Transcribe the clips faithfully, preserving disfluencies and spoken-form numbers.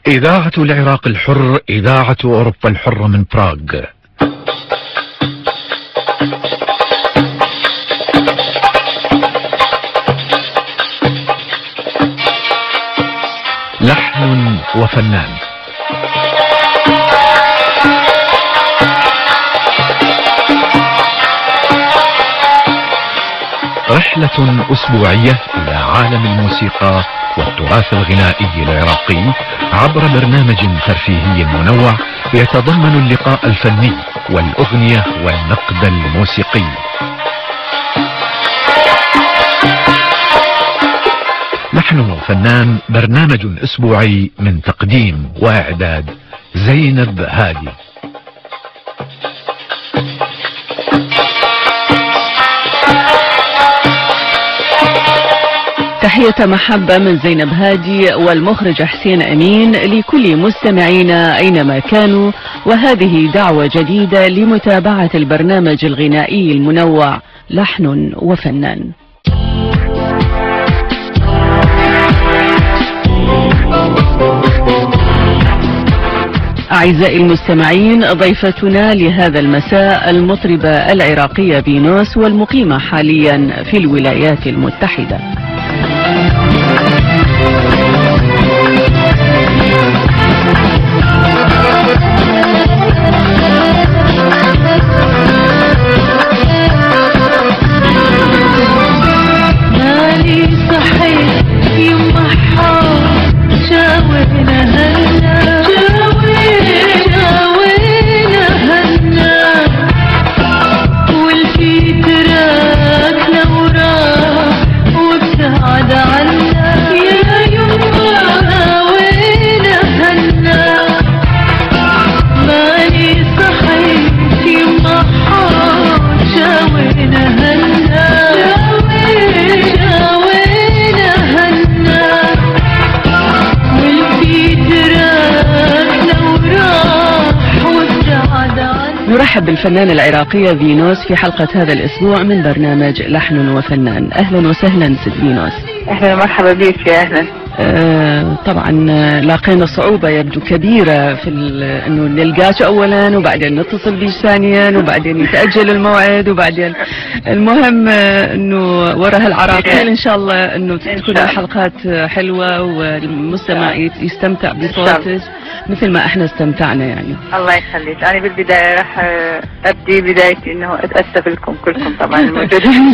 إذاعة العراق الحر، إذاعة أوروبا الحرة من براغ. لحن وفنان. رحلة أسبوعية إلى عالم الموسيقى والتراث الغنائي العراقي عبر برنامج ترفيهي منوع يتضمن اللقاء الفني والأغنية والنقد الموسيقي. لحن وفنان، برنامج أسبوعي من تقديم وإعداد زينب هادي. تحية محبة من زينب هادي والمخرج حسين أمين لكل مستمعينا أينما كانوا، وهذه دعوة جديدة لمتابعة البرنامج الغنائي المنوع لحن وفنان. أعزائي المستمعين، ضيفتنا لهذا المساء المطربة العراقية فينوس، والمقيمة حاليا في الولايات المتحدة. نرحب بالفنانة العراقية فينوس في حلقة هذا الأسبوع من برنامج لحن وفنان. أهلا وسهلا ست فينوس. أهلا ومرحبا بك يا أهلا. آه طبعا لاقينا صعوبة يبدو كبيرة في انه نلقاك اولا، وبعدين نتصل بيك ثانيا، وبعدين يتأجل الموعد، وبعدين المهم انه ورا هالعراقيل ان شاء الله انه تكون الحلقات حلوة والمستمع يستمتع بصوتك مثل ما احنا استمتعنا يعني. الله يخليك. انا بالبداية راح ابدي بدايتي انه اتأسف لكم كلكم طبعا الموجودين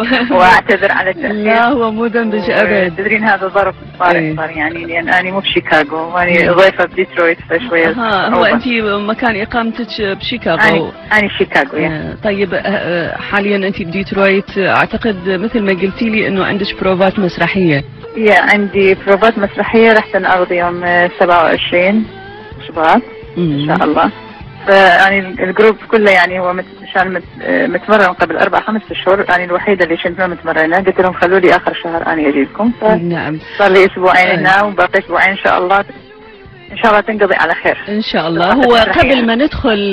واعتذر على التأخير. لا هو مو ذنبك ابد. تدرين هذا ظرف صار يعني، لان انا مو بشيكاغو وانا ضيفة بديترويت فشوية. ها هو انت مكان اقامتك بشيكاغو؟ انا انا شيكاغو يعني. طيب حاليا انت بديترويت، اعتقد مثل ما قلتي لي انه عندك بروفات مسرحية. يا عندي بروفات مسرحية راح تنعرض يوم سبعة وعشرين شباط ان شاء الله. فيعني الجروب كله يعني هو مشان متمرن قبل اربع خمس اشهر، يعني الوحيده اللي كنت ما متمرنه، قلت لهم خلوا لي اخر شهر انا اجي لكم. نعم. صار لي اسبوعين هنا وباقي اسبوعين ان شاء الله، ان شاء الله تنقضي على خير ان شاء الله. هو قبل ما ندخل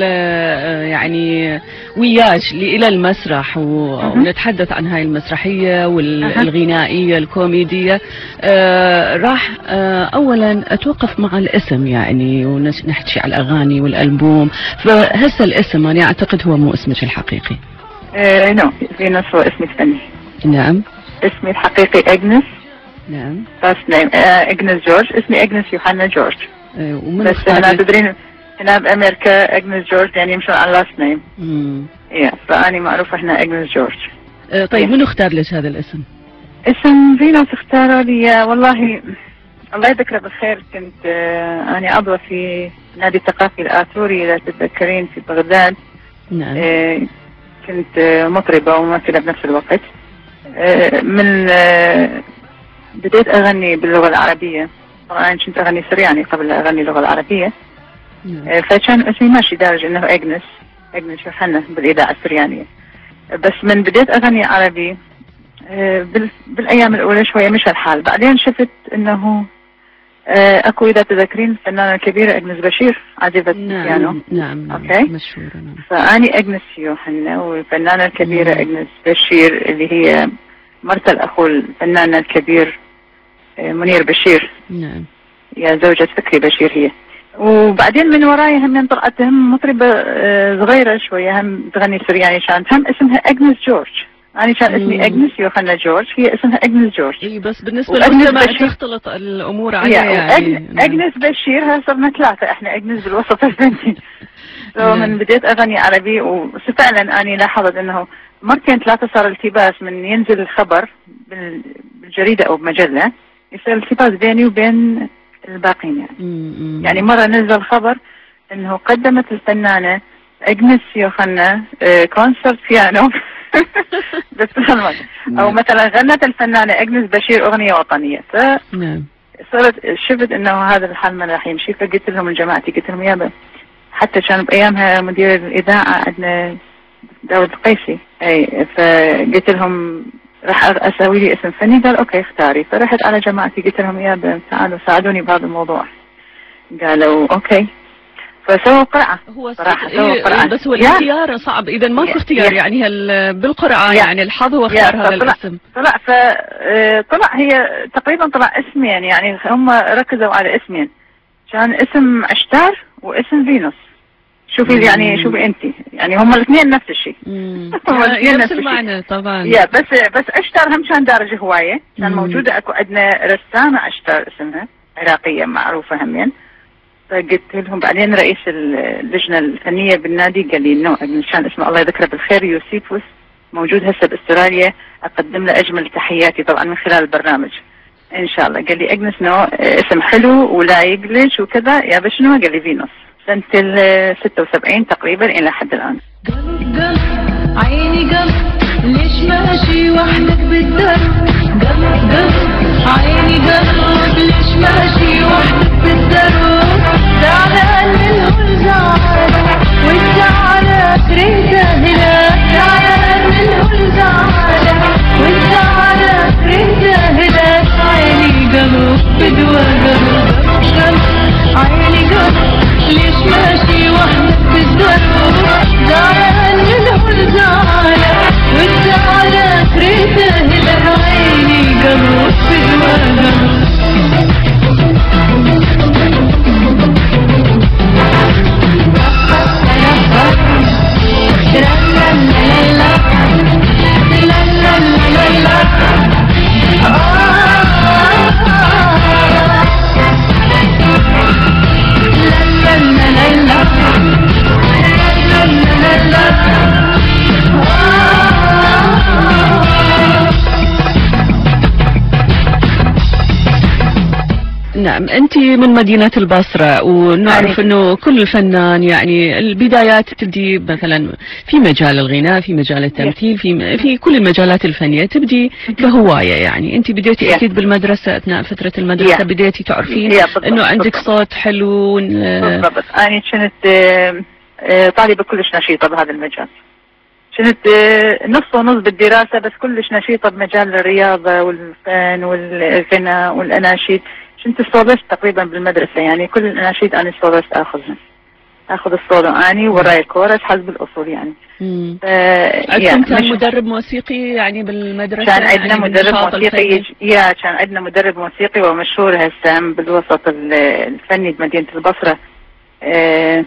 يعني وياك الى المسرح ونتحدث عن هاي المسرحيه والغنائيه الكوميديه، راح اولا اتوقف مع الاسم يعني ونحكي على الاغاني والالبوم. فهسه الاسم انا اعتقد هو مو اسمك الحقيقي. ايه نو فينوس هو اسمي الفني. نعم. اسمي الحقيقي اجنس. نعم. first name اجنس جورج. اسمي اجنس يوحنا جورج. بس هنا تدرين هنا بامريكا اجنس جورج يعني يمشون على لاست نيم. امم يا فاني معروفه هنا اجنس جورج. أه طيب منو اختار لك هذا الاسم؟ اسم فينوس اختاره لي والله الله يذكره بالخير. كنت آه انا عضوه في نادي الثقافي الآثوري اذا تتذكرين في بغداد. نعم. آه كنت آه مطربه وممثله بنفس الوقت. آه من آه بديت اغني باللغه العربيه. طبعا انا كنت اغني سرياني قبل اغني اللغه العربيه. آه فكان اسمي ماشي دارج انه اجنس اجنس يوحنا بالاذاعه السريانيه. بس من بديت اغني عربي آه بالايام الاولى شويه مش الحال، بعدين شفت انه آه اكو اذا تذكرين الفنانه الكبيره اجنس بشير عجبت بيانو. نعم نعم اوكي مشهوره. نعم. فاني اجنس يوحنا والفنانه الكبيره مم. اجنس بشير اللي هي مرت الاخو الفنان الكبير منير بشير. نعم. يا زوجة فكري بشير هي. وبعدين من وراي هم طلعت هم مطربة صغيرة شوية هم تغني سرياني، كانت هم اسمها أجنس جورج. أنا كان اسمي أجنس يوحنا جورج، هي اسمها أجنس جورج. إي بس بالنسبة للمجتمع تختلط الأمور عليها يعني. أجنس بشير ها صرنا ثلاثة إحنا أجنس بالوسط الفني. من بديت أغني عربي وفعلا أنا لاحظت إنه مرتين ثلاثة صار التباس من ينزل الخبر بالجريدة أو بمجلة، يصير التباس بيني وبين الباقين يعني. يعني مرة نزل خبر إنه قدمت الفنانة أجنس يوحنا كونسرت بيانو بس أو مثلا غنت الفنانة أجنس بشير أغنية وطنية. فصرت شفت إنه هذا الحال ما راح يمشي، فقلت لهم لجماعتي قلت لهم يابا، حتى كان بأيامها مدير الإذاعة عندنا داود القيسي، أي فقلت لهم راح أسوي لي اسم فني. قال أوكي اختاري. فرحت على جماعتي قلت لهم يابا تعالوا ساعدوني بهذا الموضوع. قالوا أوكي، فسووا قرعة. هو صراحة إيه قرعة. بس هو الاختيار صعب إذا ماكو اختيار يعني بالقرعة يعني الحظ هو اختار هذا الاسم. طلع فطلع هي تقريبا طلع اسمين يعني هم ركزوا على اسمين، كان اسم عشتار واسم فينوس. شوفي مم. يعني شوفي انت يعني هم الاثنين نفس الشيء. هم الاثنين نفس المعنى طبعا. يا بس بس عشتار هم كان دارج هواية، كان موجودة اكو عندنا رسامة عشتار اسمها عراقية معروفة همين. فقلت لهم بعدين رئيس اللجنة الفنية بالنادي قال لي انه كان اسمه الله يذكره بالخير يوسيفوس موجود هسه باستراليا، اقدم له اجمل تحياتي طبعا من خلال البرنامج ان شاء الله. قال لي اجنس نو اسم حلو ولا يقلش وكذا. يا بشنو؟ قال لي فينوس. سنة ال ستة وسبعين تقريبا الى حد الان. قلب قلب عيني قلب ليش ماشي وحدك بالدرب؟ قلب قلب عيني قلب ليش ماشي وحدك بالدرب؟ زعلان منه الزعل والزعل تريده هلا، زعلان منه الزعل والزعل تريده هلا. عيني قلب بدوى قلب قلب عيني قلب ليش ماشي وحدك بالدرب؟ زعلان منه الزعل والزعل تريده هلا. عيني قلب بدوى قلب. نعم، أنت من مدينة البصرة ونعرف أنه كل فنان يعني البدايات تبدي مثلا في مجال الغناء، في مجال التمثيل، في في كل المجالات الفنية تبدي كهواية. يعني أنت بديتي أكيد بالمدرسة، أثناء فترة المدرسة بديتي تعرفين أنه عندك صوت حلو. بالضبط. أنا كنت طالبة كلش نشيطة بهذا المجال، كنت نص ونص بالدراسة بس كلش نشيطة بمجال الرياضة والفن والغناء والأناشيد. كنت الصولست تقريبا بالمدرسة، يعني كل الأناشيد أنا الصولست أخذها، أخذ الصولو أني وراي الكورس حسب الأصول يعني. امم يعني كان مدرب موسيقي يعني بالمدرسة؟ كان عندنا يعني مدرب موسيقي، يا كان عندنا مدرب موسيقي ومشهور هسه بالوسط الفني بمدينة البصرة، اه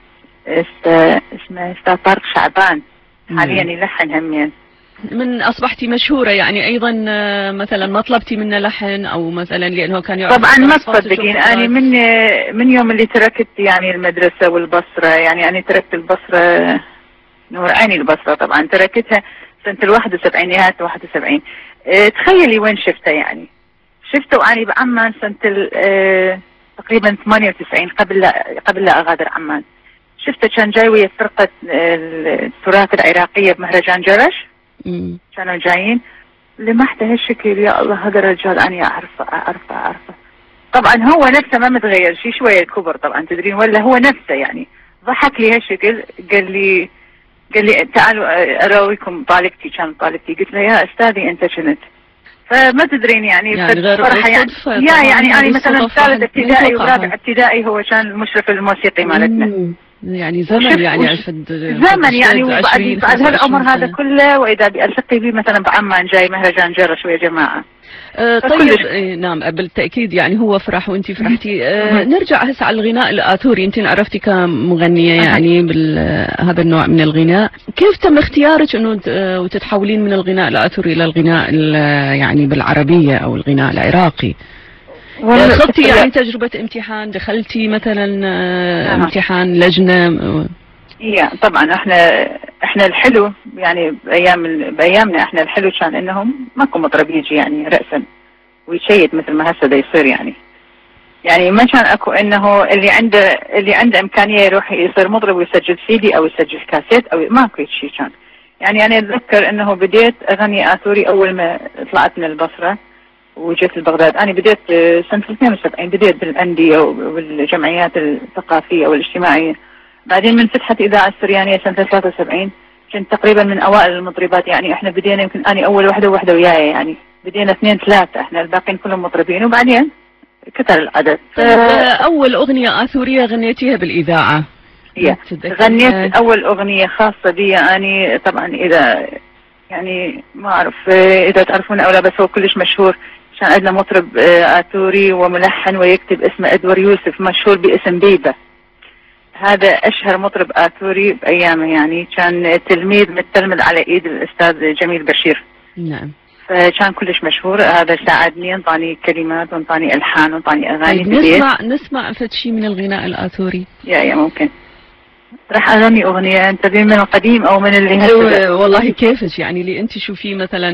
اسمه استاذ طارق شعبان، حاليا يلحن همين. من أصبحتي مشهورة يعني أيضا مثلا ما طلبتي منه لحن أو مثلا لأنه كان يعرف؟ طبعا ما تصدقين أنا من من يوم اللي تركت يعني المدرسة والبصرة، يعني أنا تركت البصرة نور عيني البصرة طبعا تركتها سنة الواحد وسبعين، نهاية واحد وسبعين. اه تخيلي وين شفته، يعني شفته وأنا بعمان سنة اه تقريبا ثمانية وتسعين قبل لا قبل لا أغادر عمان. شفته كان جاي ويا فرقة التراث العراقية بمهرجان جرش. مم. كانوا جايين لمحت هالشكل، يا الله هذا الرجال أنا أعرفه أعرفه أعرفه. طبعا هو نفسه ما متغير شيء، شوية الكبر طبعا تدرين، ولا هو نفسه يعني. ضحك لي هالشكل، قال لي قال لي تعالوا أراويكم طالبتي. كان طالبتي، قلت له يا أستاذي أنت كنت، فما تدرين يعني, يعني غير فرحة يعني. يا يعني أنا مثلا ثالث ابتدائي ورابع ابتدائي هو كان المشرف الموسيقي مالتنا. يعني زمن يعني عشد زمن يعني وبعد بعد هالعمر هذا كله واذا بألتقي به مثلا بعمان جاي مهرجان جرش ويا جماعه. آه طيب آه نعم بالتأكيد يعني هو فرح وانت فرحتي. آه نرجع هسه على الغناء الآثوري، انت عرفتي كمغنية يعني بهذا النوع من الغناء، كيف تم اختيارك انه وتتحولين من الغناء الآثوري الى الغناء يعني بالعربية او الغناء العراقي؟ خضتي يعني تجربة امتحان، دخلتي مثلا آه امتحان لجنة؟ يا طبعا احنا احنا الحلو يعني بايام بايامنا احنا الحلو كان انهم ماكو مطرب يجي يعني رأسا ويشيد مثل ما هسه دا يصير يعني يعني ما كان اكو انه اللي عنده اللي عنده امكانيه يروح يصير مطرب ويسجل سيدي او يسجل كاسيت او ماكو شيء كان يعني. انا اتذكر انه بديت اغني آثوري اول ما طلعت من البصره وجيت لبغداد. انا بديت سنه اثنين وسبعين بديت بالانديه والجمعيات الثقافيه والاجتماعيه، بعدين من فتحت إذاعة السريانية سنة ثلاثة وسبعين كنت تقريبا من أوائل المطربات يعني. إحنا بدينا يمكن أنا أول واحدة وواحدة وياي يعني، بدينا اثنين ثلاثة، إحنا الباقيين كلهم مطربين وبعدين كثر العدد. ف... أول أغنية آثورية غنيتيها بالإذاعة؟ يا غنيت أول أغنية خاصة بي أنا طبعا إذا يعني ما أعرف إذا تعرفون أو لا بس هو كلش مشهور. كان عندنا مطرب آثوري وملحن ويكتب اسمه إدوار يوسف مشهور باسم بيبة. هذا أشهر مطرب آثوري بأيامه يعني، كان تلميذ متلمذ على إيد الأستاذ جميل بشير. نعم. فكان كلش مشهور. هذا ساعدني، انطاني كلمات وانطاني ألحان وانطاني أغاني. طيب نسمع نسمع فد شيء من الغناء الآثوري. يا يا ممكن. راح أغني أغنية أنت من القديم أو من اللي هسه؟ والله كيفش يعني اللي أنت شوفيه مثلا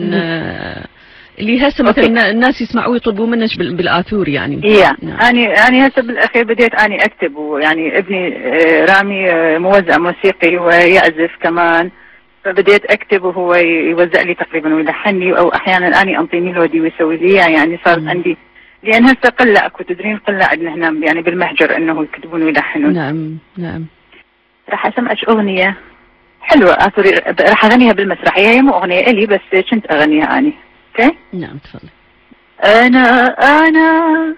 اللي هسه مثلا الناس يسمعوا يطلبوا منك بالآثوري يعني. يا نعم. أنا أنا هسه بالأخير بديت أنا أكتب ويعني ابني رامي موزع موسيقي ويعزف كمان، فبديت أكتب وهو يوزع لي تقريبا ويلحني أو أحيانا أنا أنطي ميلودي ويسوي لي يعني. صارت عندي لأن هسه قلة أكو تدرين قلة عندنا هنا يعني بالمهجر إنه يكتبون ويلحنون. نعم نعم. راح أسمعك أغنية حلوة آثوري راح أغنيها بالمسرحية، هي مو أغنية إلي بس كنت أغنيها أنا. اوكي؟ نعم تفضل. أنا أنا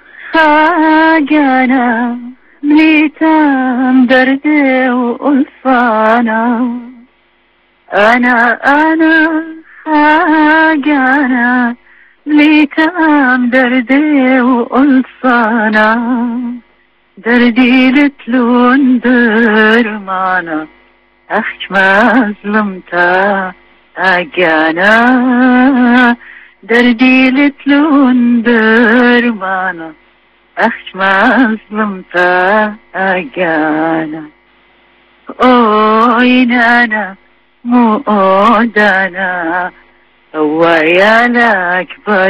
خاجانا مليتام دردي وألفانا، أنا أنا خاجانا مليتام دردي وألفانا، دردي لتلون درمانا أخش ما ظلمتا أجانا، دردي لتلون درمانا أخش ما ظلمتا أجانا، أوي نانا مو أودانا ويا لك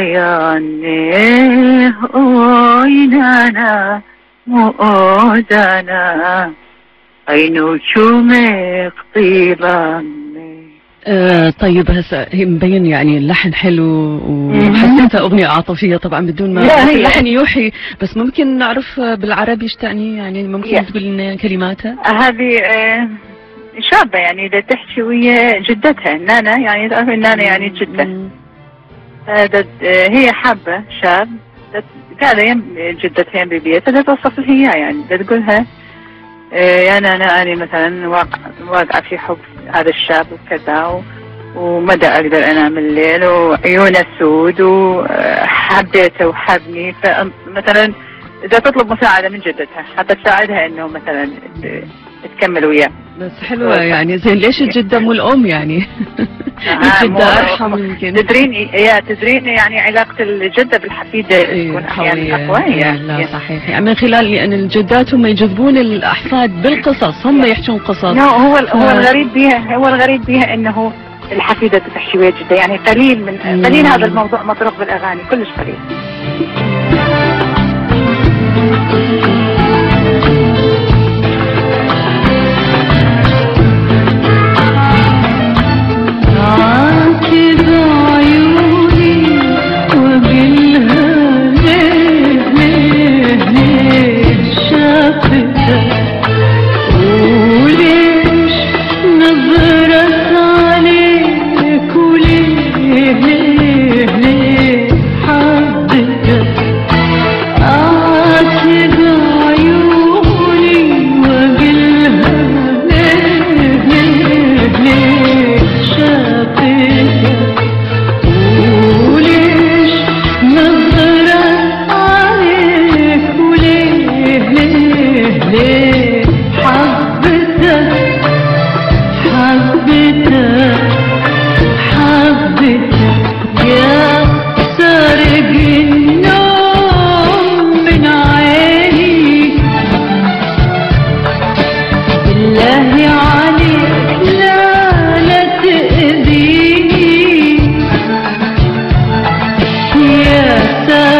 بياني، أوي نانا مو أودانا عينو شو مقطيباني. آه طيب هسه هي مبين يعني اللحن حلو وحسيتها أغنية عاطفية طبعا بدون ما اللحن يوحي، بس ممكن نعرف بالعربي ايش تعني يعني؟ ممكن تقول لنا كلماتها؟ هذه آه شابة يعني دا تحكي ويا جدتها النانا يعني تعرف النانا يعني جدة. آه هي حابة شاب قاعدة يم جدتها يم ببيتها دا توصف لها اياه يعني دا تقولها يا نانا أنا مثلا واقع واقعة في حب هذا الشاب وكذا ومدى أقدر أنام الليل وعيونه سود وحبيته وحبني، فمثلا إذا تطلب مساعدة من جدتها حابة تساعدها إنه مثلا تكمل وياه. بس حلوة يعني زين ليش الجدة مو الأم يعني؟ الجدة أرحم يمكن. تدرين يا تدرين يعني علاقة الجدة بالحفيدة تكون أحيانا أقوى. لا صحيح يعني من خلال لأن الجدات هم يجذبون الأحفاد بالقصص، هم يحكون قصص. هو هو الغريب بها هو الغريب بها إنه الحفيدة تحكي ويا جدة يعني قليل من قليل هذا الموضوع مطروق بالأغاني كلش قليل. حبك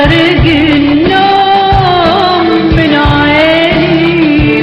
سارق النوم من عيني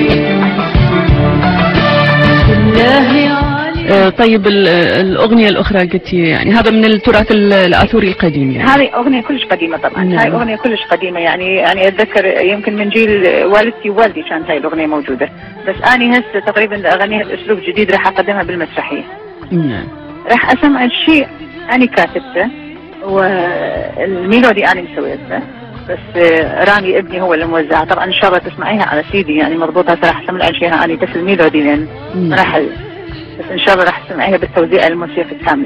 بالله آه، طيب ال- الأغنية الأخرى قلتي يعني هذا من التراث ال- الآثوري القديم يعني. هذه أغنية كلش قديمة طبعا. نعم. هاي أغنية كلش قديمة يعني يعني أتذكر يمكن من جيل والدتي ووالدي كانت هاي الأغنية موجودة، بس أنا هسه تقريبا أغنيها بأسلوب جديد راح أقدمها بالمسرحية. نعم. راح أسمع الشيء أنا كاتبته والميلودي أنا مسويته، بس رامي ابني هو اللي موزعها. طبعا إن شاء الله تسمعيها على سيدي يعني مضبوطة، راح أسمع أشياء أنا بس الميلودي لأن نعم. راح بس إن شاء الله راح تسمعيها بالتوزيع الموسيقي الكاملة.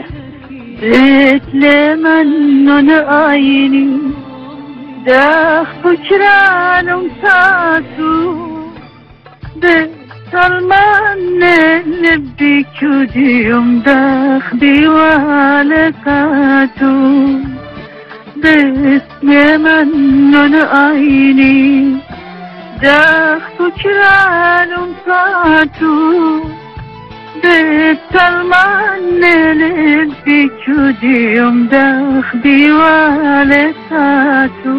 بتلمنن عيني داخ فكران مساتو بتلمن لبي كوديوم داخ بوالقاتو بتلمنن عيني داخ فكران مساتو بتلمن لبي كوديوم داخ بوالقاتو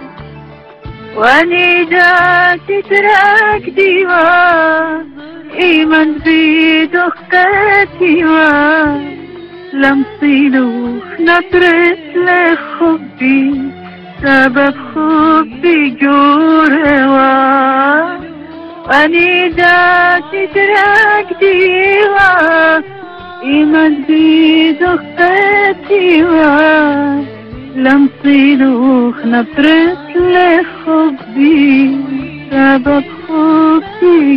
واني داتي تراك ديوان ايمن بيد اختاتي وان لم صيلوخ نطرت لخبي سبب خبي جوروان واني داتي تراك ديوان ايمن بيد اختاتي وان لم صيلوخ نطرت لخبي سبب خبي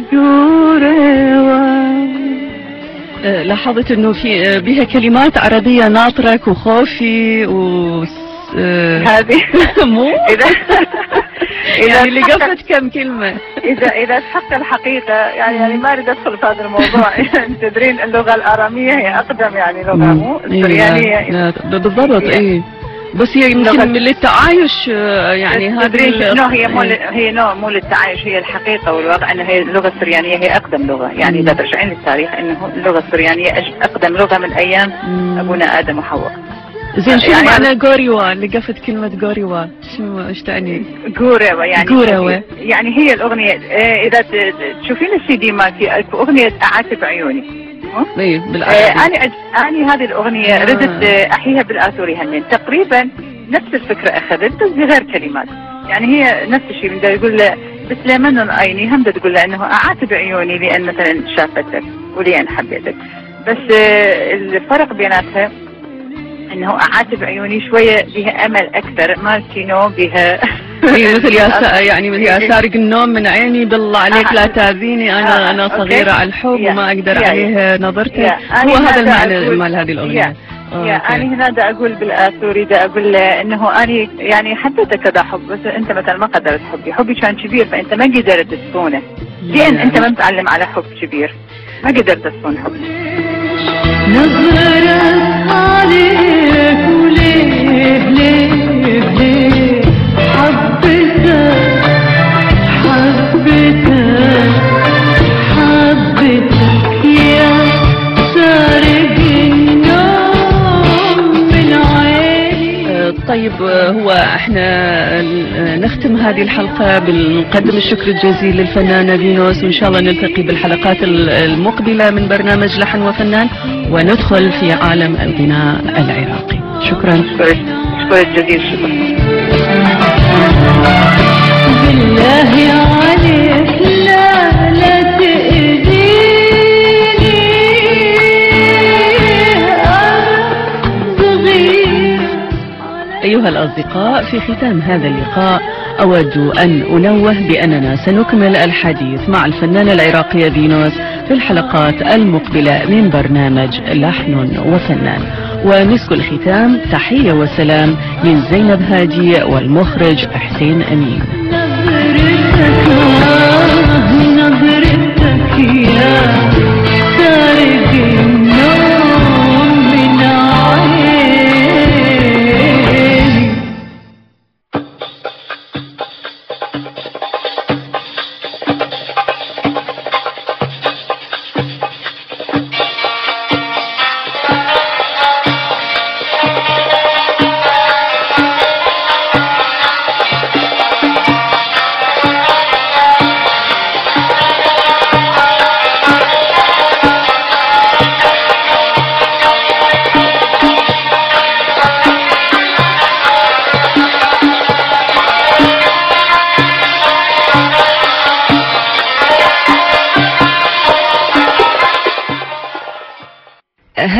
جوروان. آه، لاحظت انه في آه، بها كلمات عربية ناطرك وخوفي و آه، هذه مو إذا يعني اللي قفت كم كلمة. إذا إذا تحق الحقيقة يعني يعني ما أريد أدخل في هذا الموضوع. تدرين اللغة الآرامية هي أقدم يعني لغة مو السريانية. إيه، لا، لا، بالضبط ايه، بس هي يمكن لغة- للتعايش آه، يعني هذه تدرين ال- نو هي مو إيه. هي نو مو للتعايش، هي الحقيقة والواقع أن هي اللغة السريانية هي أقدم لغة. يعني إذا ترجعين للتاريخ أنه اللغة السريانية أج- أقدم لغة من أيام مم. أبونا آدم وحواء. زين شو يعني معنى غوريوا اللي قفت كلمة غوريوا؟ شو ايش تعني؟ جوروا يعني جوروا. يعني هي الأغنية إيه، إذا ت- تشوفين السي دي مالتي أكو أغنية أعاتب عيوني. اي إيه، بالعربي. أنا أج- أنا هذه الأغنية آه. ردت آه، أحيها بالآثوري همين تقريبا نفس الفكرة أخذت بس بغير كلمات. يعني هي نفس الشيء من يقول له بتلمنن عيني هم تقول له إنه أعاتب عيوني لأن مثلا شافتك ولأن حبيتك، بس آه، الفرق بيناتها انه اعاتب عيوني شويه بها امل اكثر، مالتينو بها إيه، مثل يا سا يعني مثل يا سارق النوم من عيني بالله عليك لا تاذيني انا آه، انا أوكي. صغيره على الحب يا. وما اقدر يا. عليه نظرتك. يا. أنا هو هذا هنا دا المعنى أقول- مال هذه الاغنيه. يا. آه، يا أوكي. انا هنا دا اقول بالاثوري دا اقول له انه انا يعني حبيتك كذا حب، بس انت مثلا ما قدرت حبي، حبي كان كبير فانت ما قدرت تصونه لان يا. انت ما متعلم على حب كبير، ما قدرت تصون حب. نظرت عليك وليه ليه ليه حبيتك حبيتك حبيتك يا سارق النوم من عيني. آه، طيب آه، هو احنا آه، نختم هذه الحلقة بنقدم الشكر الجزيل للفنانة فينوس، وان شاء الله نلتقي بالحلقات ال- المقبلة من برنامج لحن وفنان وندخل في عالم الغناء العراقي. شكرا. اشكرك اشكرك جزيل الشكر. بالله عليك لا لا تأذيني أنا صغير. أيها الأصدقاء، في ختام هذا اللقاء أود أن أنوه بأننا سنكمل الحديث مع الفنانة العراقية فينوس في الحلقات المقبلة من برنامج لحن وفنان. ومسك الختام تحية وسلام من زينب هادي والمخرج حسين أمين. نظرتك نظرتك يا سارق النوم من عيني.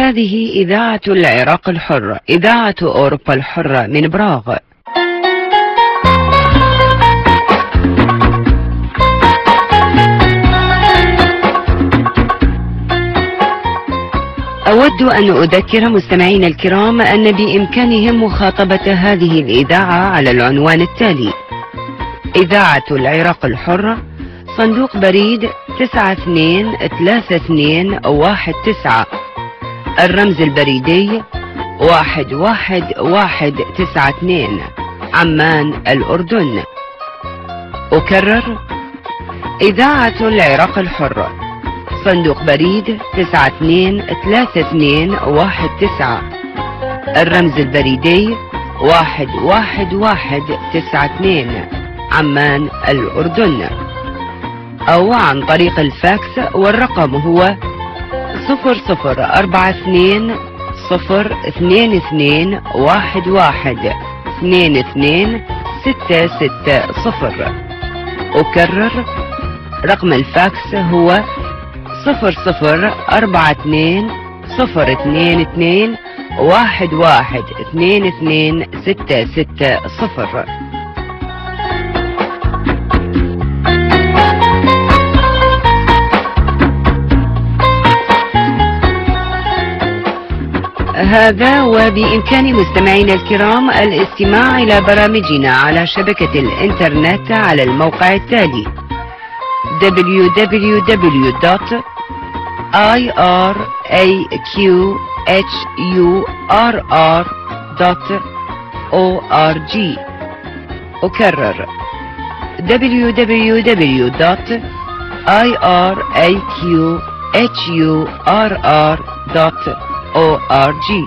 هذه إذاعة العراق الحر، إذاعة أوروبا الحرة من براغ. أود أن أذكر مستمعين الكرام أن بإمكانهم مخاطبة هذه الإذاعة على العنوان التالي: إذاعة العراق الحر، صندوق بريد تسعة اثنين ثلاثة اثنين واحد تسعة، الرمز البريدي واحد واحد واحد تسعة اثنين، عمان الأردن. أكرر: إذاعة العراق الحر، صندوق بريد تسعة اثنين ثلاثة اثنين واحد تسعة، الرمز البريدي واحد واحد واحد تسعة اثنين، عمان الأردن. أو عن طريق الفاكس، والرقم هو صفر صفر أربعة اثنين صفر اثنين اثنين واحد واحد اثنين اثنين ستة ستة صفر. أكرر: رقم الفاكس هو صفر صفر أربعة اثنين صفر اثنين اثنين واحد واحد اثنين اثنين ستة ستة صفر. هذا وبإمكان مستمعينا الكرام الاستماع إلى برامجنا على شبكة الإنترنت على الموقع التالي: دبليو دبليو دبليو دوت آي آر إيه كيو إتش يو آر آر دوت أو آر جي. أكرر: دبليو دبليو دبليو دوت آي آر إيه كيو إتش يو آر آر دوت أو آر جي.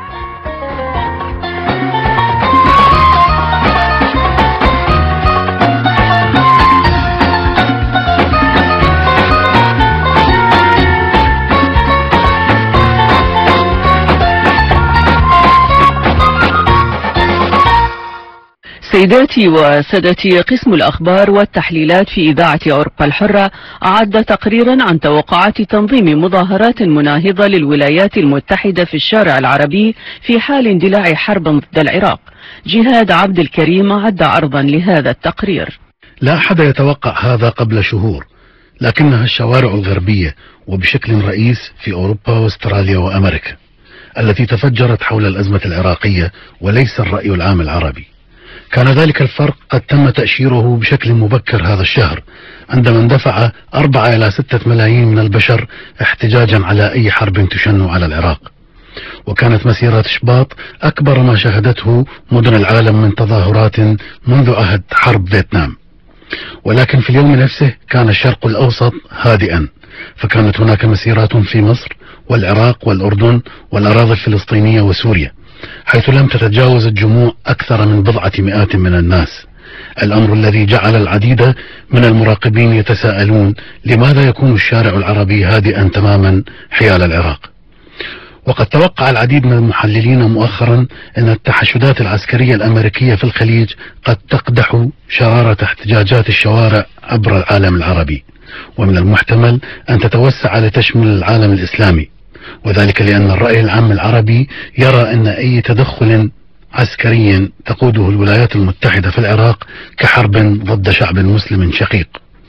سيداتي وسادتي، قسم الأخبار والتحليلات في إذاعة أوروبا الحرة أعد تقريرا عن توقعات تنظيم مظاهرات مناهضة للولايات المتحدة في الشارع العربي في حال اندلاع حرب ضد العراق. جهاد عبد الكريم أعد عرضا لهذا التقرير. لا أحد يتوقع هذا قبل شهور، لكنها الشوارع الغربية وبشكل رئيس في أوروبا واستراليا وأمريكا التي تفجرت حول الأزمة العراقية وليس الرأي العام العربي. كان ذلك الفرق قد تم تأشيره بشكل مبكر هذا الشهر عندما اندفع أربعة إلى ستة ملايين من البشر احتجاجا على أي حرب تشن على العراق. وكانت مسيرات شباط أكبر ما شهدته مدن العالم من تظاهرات منذ عهد حرب فيتنام. ولكن في اليوم نفسه كان الشرق الأوسط هادئا، فكانت هناك مسيرات في مصر والعراق والأردن والأراضي الفلسطينية وسوريا، حيث لم تتجاوز الجموع أكثر من بضعة مئات من الناس، الأمر الذي جعل العديد من المراقبين يتساءلون لماذا يكون الشارع العربي هادئا تماما حيال العراق. وقد توقع العديد من المحللين مؤخرا أن التحشدات العسكرية الأمريكية في الخليج قد تقدح شرارة احتجاجات الشوارع عبر العالم العربي، ومن المحتمل أن تتوسع لتشمل العالم الإسلامي، وذلك لأن الرأي العام العربي يرى أن أي تدخل عسكري تقوده الولايات المتحدة في العراق كحرب ضد شعب مسلم شقيق.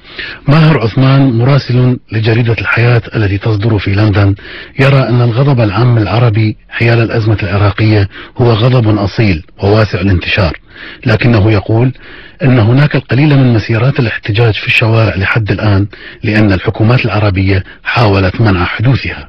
ماهر عثمان مراسل لجريدة الحياة التي تصدر في لندن يرى أن الغضب العام العربي حيال الأزمة العراقية هو غضب أصيل وواسع الانتشار، لكنه يقول أن هناك القليل من مسيرات الاحتجاج في الشوارع لحد الآن لأن الحكومات العربية حاولت منع حدوثها.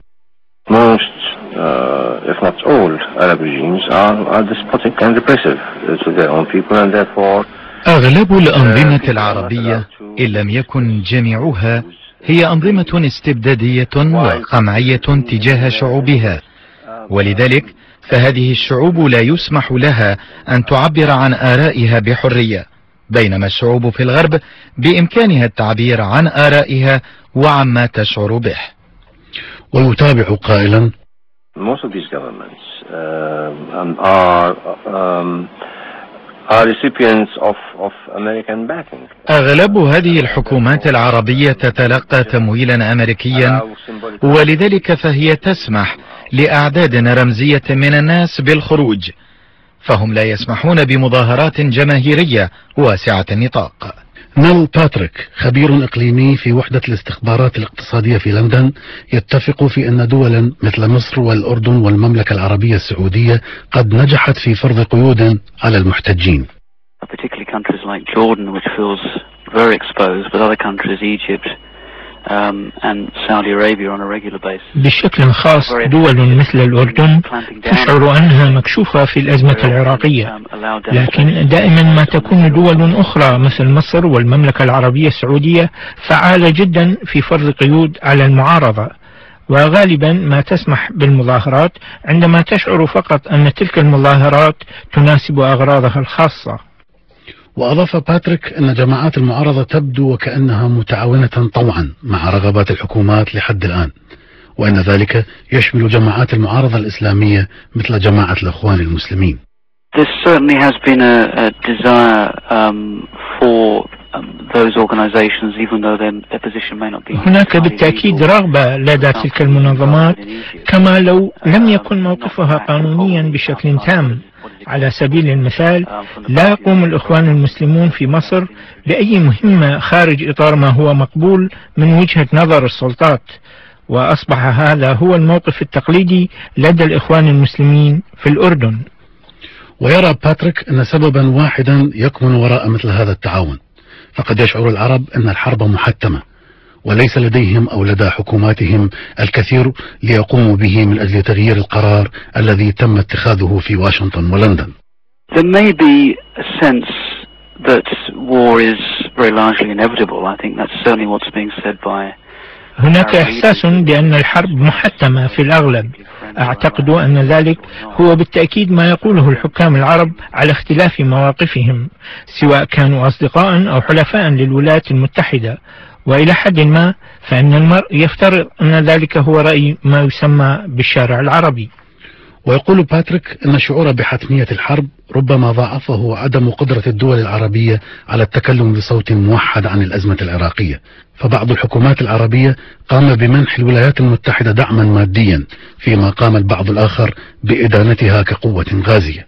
Most, uh, if not all, Arab regimes are, are despotic and repressive to their own people, and therefore أغلب الأنظمة العربية إن لم يكن جميعها هي أنظمة استبدادية وقمعية تجاه شعوبها، ولذلك فهذه الشعوب لا يسمح لها أن تعبر عن آرائها بحرية، بينما الشعوب في الغرب بإمكانها التعبير عن آرائها وعما تشعر به. ويتابع قائلا: Most of these governments um, are um, are recipients of, of American backing. أغلب هذه الحكومات العربية تتلقى تمويلا أمريكيا، ولذلك فهي تسمح لأعداد رمزية من الناس بالخروج، فهم لا يسمحون بمظاهرات جماهيرية واسعة النطاق. نيل باتريك خبير إقليمي في وحدة الاستخبارات الاقتصادية في لندن يتفق في أن دولا مثل مصر والأردن والمملكة العربية السعودية قد نجحت في فرض قيود على المحتجين. Particularly countries like Jordan, which feels very exposed, but other countries, Egypt um, and Saudi Arabia on a regular basis. بشكل خاص دول مثل الأردن تشعر أنها مكشوفة في الأزمة العراقية، لكن دائما ما تكون دول أخرى مثل مصر والمملكة العربية السعودية فعالة جدا في فرض قيود على المعارضة، وغالبا ما تسمح بالمظاهرات عندما تشعر فقط أن تلك المظاهرات تناسب أغراضها الخاصة. وأضاف باتريك أن جماعات المعارضة تبدو وكأنها متعاونة طوعا مع رغبات الحكومات لحد الآن، وأن ذلك يشمل جماعات المعارضة الإسلامية مثل جماعة الأخوان المسلمين. There certainly has been a, a desire um, for um, those organizations, even though their, their position may not be. هناك بالتأكيد رغبة لدى تلك المنظمات كما لو لم يكن موقفها قانونيا بشكل تام. على سبيل المثال، لا يقوم الإخوان المسلمون في مصر بأي مهمة خارج إطار ما هو مقبول من وجهة نظر السلطات، وأصبح هذا هو الموقف التقليدي لدى الإخوان المسلمين في الأردن. ويرى باتريك أن سببا واحدا يكمن وراء مثل هذا التعاون، فقد يشعر العرب أن الحرب محتمة وليس لديهم أو لدى حكوماتهم الكثير ليقوموا به من أجل تغيير القرار الذي تم اتخاذه في واشنطن ولندن. There may be a sense that war is very largely inevitable. I think that's certainly what's being said by. هناك إحساس بأن الحرب محتمة في الأغلب. أعتقد أن ذلك هو بالتأكيد ما يقوله الحكام العرب على اختلاف مواقفهم، سواء كانوا أصدقاء أو حلفاء للولايات المتحدة، وإلى حد ما فإن المرء يفترض أن ذلك هو رأي ما يسمى بالشارع العربي. ويقول باتريك أن الشعور بحتمية الحرب ربما ضاعفه عدم قدرة الدول العربية على التكلم بصوت موحد عن الأزمة العراقية، فبعض الحكومات العربية قام بمنح الولايات المتحدة دعما ماديا، فيما قام البعض الآخر بإدانتها كقوة غازية.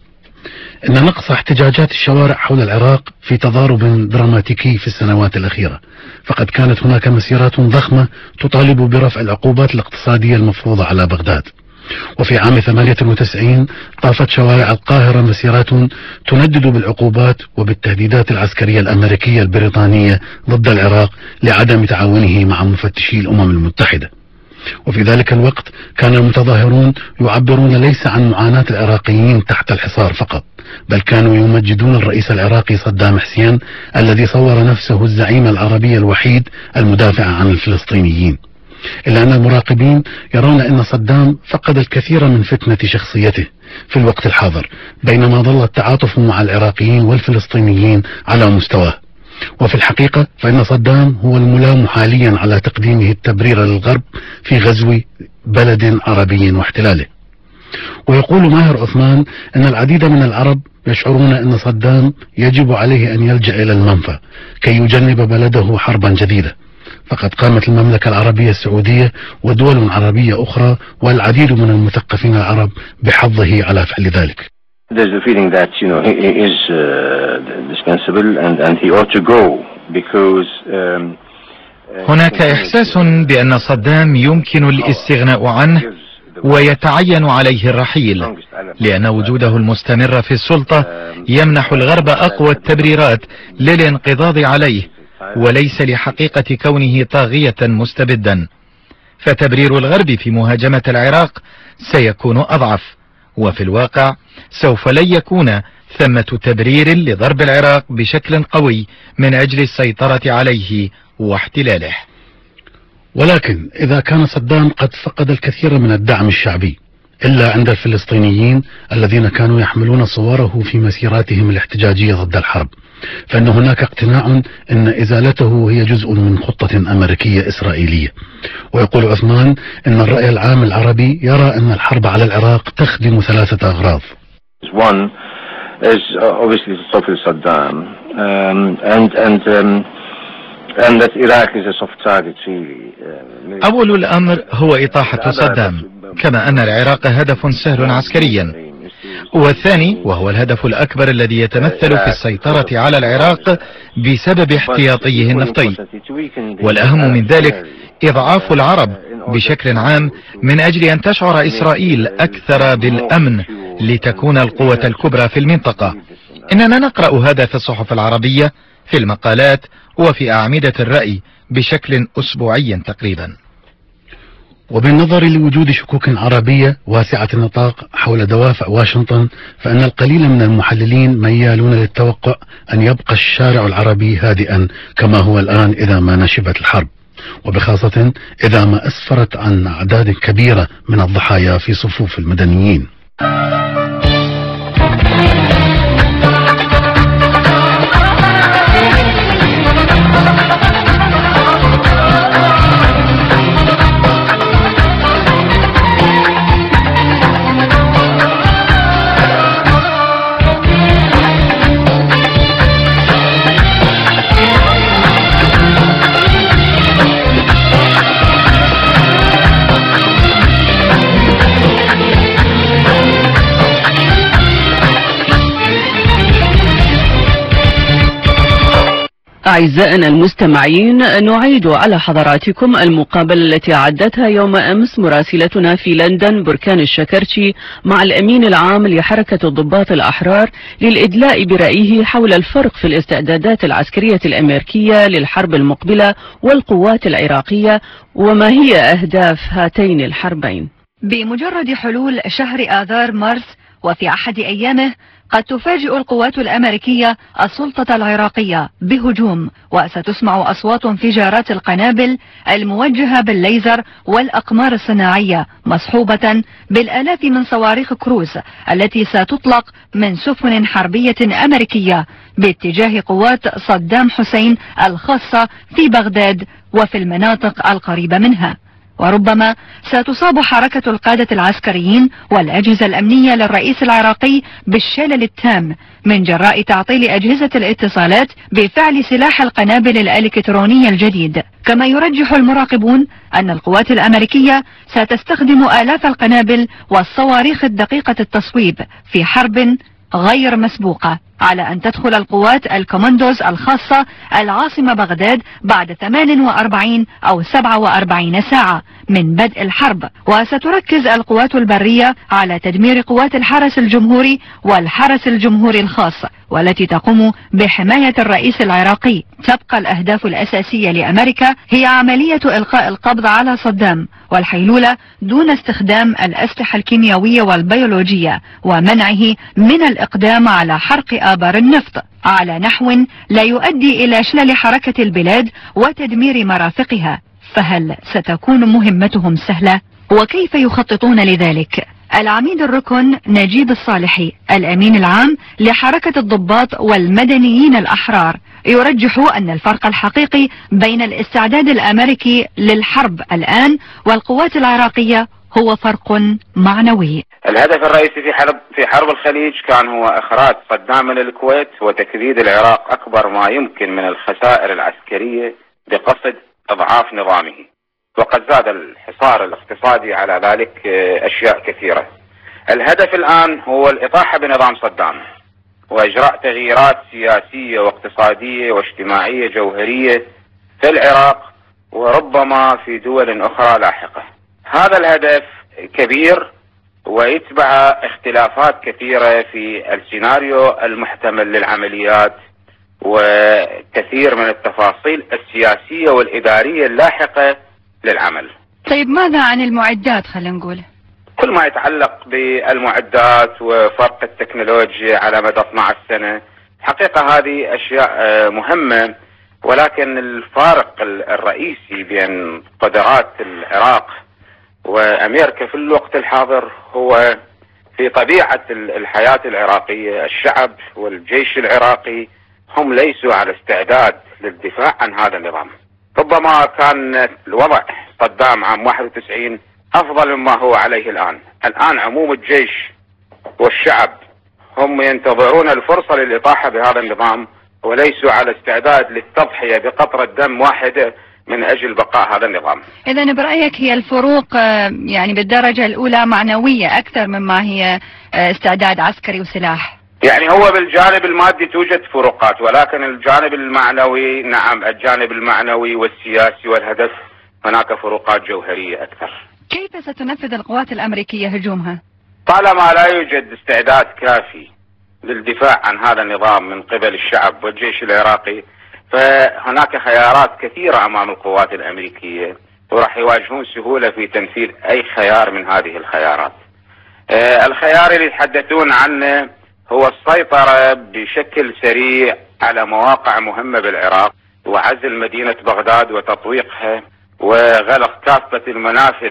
إن نقص احتجاجات الشوارع حول العراق في تضارب دراماتيكي في السنوات الأخيرة، فقد كانت هناك مسيرات ضخمة تطالب برفع العقوبات الاقتصادية المفروضة على بغداد. وفي عام ثمانية وتسعين طافت شوارع القاهرة مسيرات تندد بالعقوبات وبالتهديدات العسكرية الأمريكية البريطانية ضد العراق لعدم تعاونه مع مفتشي الأمم المتحدة. وفي ذلك الوقت كان المتظاهرون يعبرون ليس عن معاناة العراقيين تحت الحصار فقط، بل كانوا يمجدون الرئيس العراقي صدام حسين الذي صور نفسه الزعيم العربي الوحيد المدافع عن الفلسطينيين. إلا أن المراقبين يرون أن صدام فقد الكثير من فتنة شخصيته في الوقت الحاضر، بينما ظل التعاطف مع العراقيين والفلسطينيين على مستواه. وفي الحقيقة فإن صدام هو الملام حاليا على تقديمه التبرير للغرب في غزو بلد عربي واحتلاله. ويقول ماهر عثمان أن العديد من العرب يشعرون أن صدام يجب عليه أن يلجأ إلى المنفى كي يجنب بلده حربا جديدة، فقد قامت المملكة العربية السعودية ودول عربية أخرى والعديد من المثقفين العرب بحظه على فعل ذلك. There's a feeling that you know he is uh, dispensable and and he ought to go because um, هناك إحساس بأن صدام يمكن الاستغناء عنه ويتعين عليه الرحيل، لأن وجوده المستمر في السلطة يمنح الغرب أقوى التبريرات للانقضاض عليه، وليس لحقيقة كونه طاغية مستبدا. فتبرير الغرب في مهاجمة العراق سيكون أضعف، وفي الواقع سوف لن يكون ثمة تبرير لضرب العراق بشكل قوي من أجل السيطرة عليه واحتلاله. ولكن إذا كان صدام قد فقد الكثير من الدعم الشعبي إلا عند الفلسطينيين الذين كانوا يحملون صوره في مسيراتهم الاحتجاجية ضد الحرب، فإن هناك اقتناع أن إزالته هي جزء من خطة أمريكية إسرائيلية. ويقول عثمان أن الرأي العام العربي يرى أن الحرب على العراق تخدم ثلاثة أغراض. One, is obviously to topple Saddam, um, and and um, and that Iraq is a soft target really. Uh, أول الأمر هو إطاحة صدام، كما أن العراق هدف سهل عسكريا. والثاني وهو الهدف الأكبر الذي يتمثل في السيطرة على العراق بسبب احتياطيه النفطي، والأهم من ذلك إضعاف العرب بشكل عام من أجل أن تشعر إسرائيل أكثر بالأمن لتكون القوة الكبرى في المنطقة. إننا نقرأ هذا في الصحف العربية، في المقالات وفي أعمدة الرأي بشكل أسبوعي تقريبا. وبالنظر لوجود شكوك عربية واسعة النطاق حول دوافع واشنطن، فإن القليل من المحللين ميالون للتوقع أن يبقى الشارع العربي هادئا كما هو الآن إذا ما نشبت الحرب، وبخاصة إذا ما أسفرت عن أعداد كبيرة من الضحايا في صفوف المدنيين. أعزائنا المستمعين، نعيد على حضراتكم المقابلة التي أعدتها يوم أمس مراسلتنا في لندن بركان الشكرتي مع الأمين العام لحركة الضباط الأحرار للإدلاء برأيه حول الفرق في الاستعدادات العسكرية الأمريكية للحرب المقبلة والقوات العراقية، وما هي أهداف هاتين الحربين. بمجرد حلول شهر آذار مارس وفي أحد أيامه قد تفاجئ القوات الأمريكية السلطة العراقية بهجوم، وستسمع أصوات انفجارات القنابل الموجهة بالليزر والأقمار الصناعية مصحوبة بالآلاف من صواريخ كروز التي ستطلق من سفن حربية أمريكية باتجاه قوات صدام حسين الخاصة في بغداد وفي المناطق القريبة منها. وربما ستصاب حركة القادة العسكريين والأجهزة الأمنية للرئيس العراقي بالشلل التام من جراء تعطيل أجهزة الاتصالات بفعل سلاح القنابل الإلكترونية الجديد. كما يرجح المراقبون أن القوات الأمريكية ستستخدم آلاف القنابل والصواريخ الدقيقة التصويب في حرب غير مسبوقة على أن تدخل القوات الكوماندوز الخاصة العاصمة بغداد بعد ثمان وأربعين أو سبعة وأربعين ساعة من بدء الحرب. وستركز القوات البرية على تدمير قوات الحرس الجمهوري والحرس الجمهوري الخاص والتي تقوم بحماية الرئيس العراقي. تبقى الأهداف الأساسية لأمريكا هي عملية إلقاء القبض على صدام والحيلولة دون استخدام الأسلحة الكيميائية والبيولوجية ومنعه من الإقدام على حرق آبار النفط على نحو لا يؤدي إلى شلل حركة البلاد وتدمير مرافقها. فهل ستكون مهمتهم سهلة؟ وكيف يخططون لذلك؟ العميد الركن نجيب الصالحي الأمين العام لحركة الضباط والمدنيين الأحرار يرجح أن الفرق الحقيقي بين الاستعداد الأمريكي للحرب الآن والقوات العراقية هو فرق معنوي. الهدف الرئيسي في حرب في حرب الخليج كان هو إخراج صدام من الكويت وتكبيد العراق أكبر ما يمكن من الخسائر العسكرية بقصد إضعاف نظامه، وقد زاد الحصار الاقتصادي على ذلك أشياء كثيرة. الهدف الآن هو الإطاحة بنظام صدام وإجراء تغييرات سياسية واقتصادية واجتماعية جوهرية في العراق وربما في دول أخرى لاحقة. هذا الهدف كبير ويتبع اختلافات كثيرة في السيناريو المحتمل للعمليات وكثير من التفاصيل السياسية والإدارية اللاحقة للعمل. طيب ماذا عن المعدات؟ خلينا نقول كل ما يتعلق بالمعدات وفرق التكنولوجيا على مدى اثنتي عشرة سنة، حقيقة هذه أشياء مهمة، ولكن الفارق الرئيسي بين قدرات العراق وأمريكا في الوقت الحاضر هو في طبيعة الحياة العراقية. الشعب والجيش العراقي هم ليسوا على استعداد للدفاع عن هذا النظام. ربما كان الوضع صدام عام واحد وتسعين أفضل مما هو عليه الآن. الآن عموم الجيش والشعب هم ينتظرون الفرصة للإطاحة بهذا النظام، وليسوا على استعداد للتضحية بقطرة دم واحدة من أجل بقاء هذا النظام. إذن برأيك هي الفروق يعني بالدرجة الأولى معنوية أكثر مما هي استعداد عسكري وسلاح؟ يعني هو بالجانب المادي توجد فروقات، ولكن الجانب المعنوي نعم، الجانب المعنوي والسياسي والهدف هناك فروقات جوهرية أكثر. كيف ستنفذ القوات الأمريكية هجومها؟ طالما لا يوجد استعداد كافي للدفاع عن هذا النظام من قبل الشعب والجيش العراقي، فهناك خيارات كثيرة أمام القوات الأمريكية، وراح يواجهون سهولة في تنفيذ أي خيار من هذه الخيارات. آه الخيار اللي يتحدثون عنه هو السيطرة بشكل سريع على مواقع مهمة بالعراق، وعزل مدينة بغداد وتطويقها، وغلق كافة المنافذ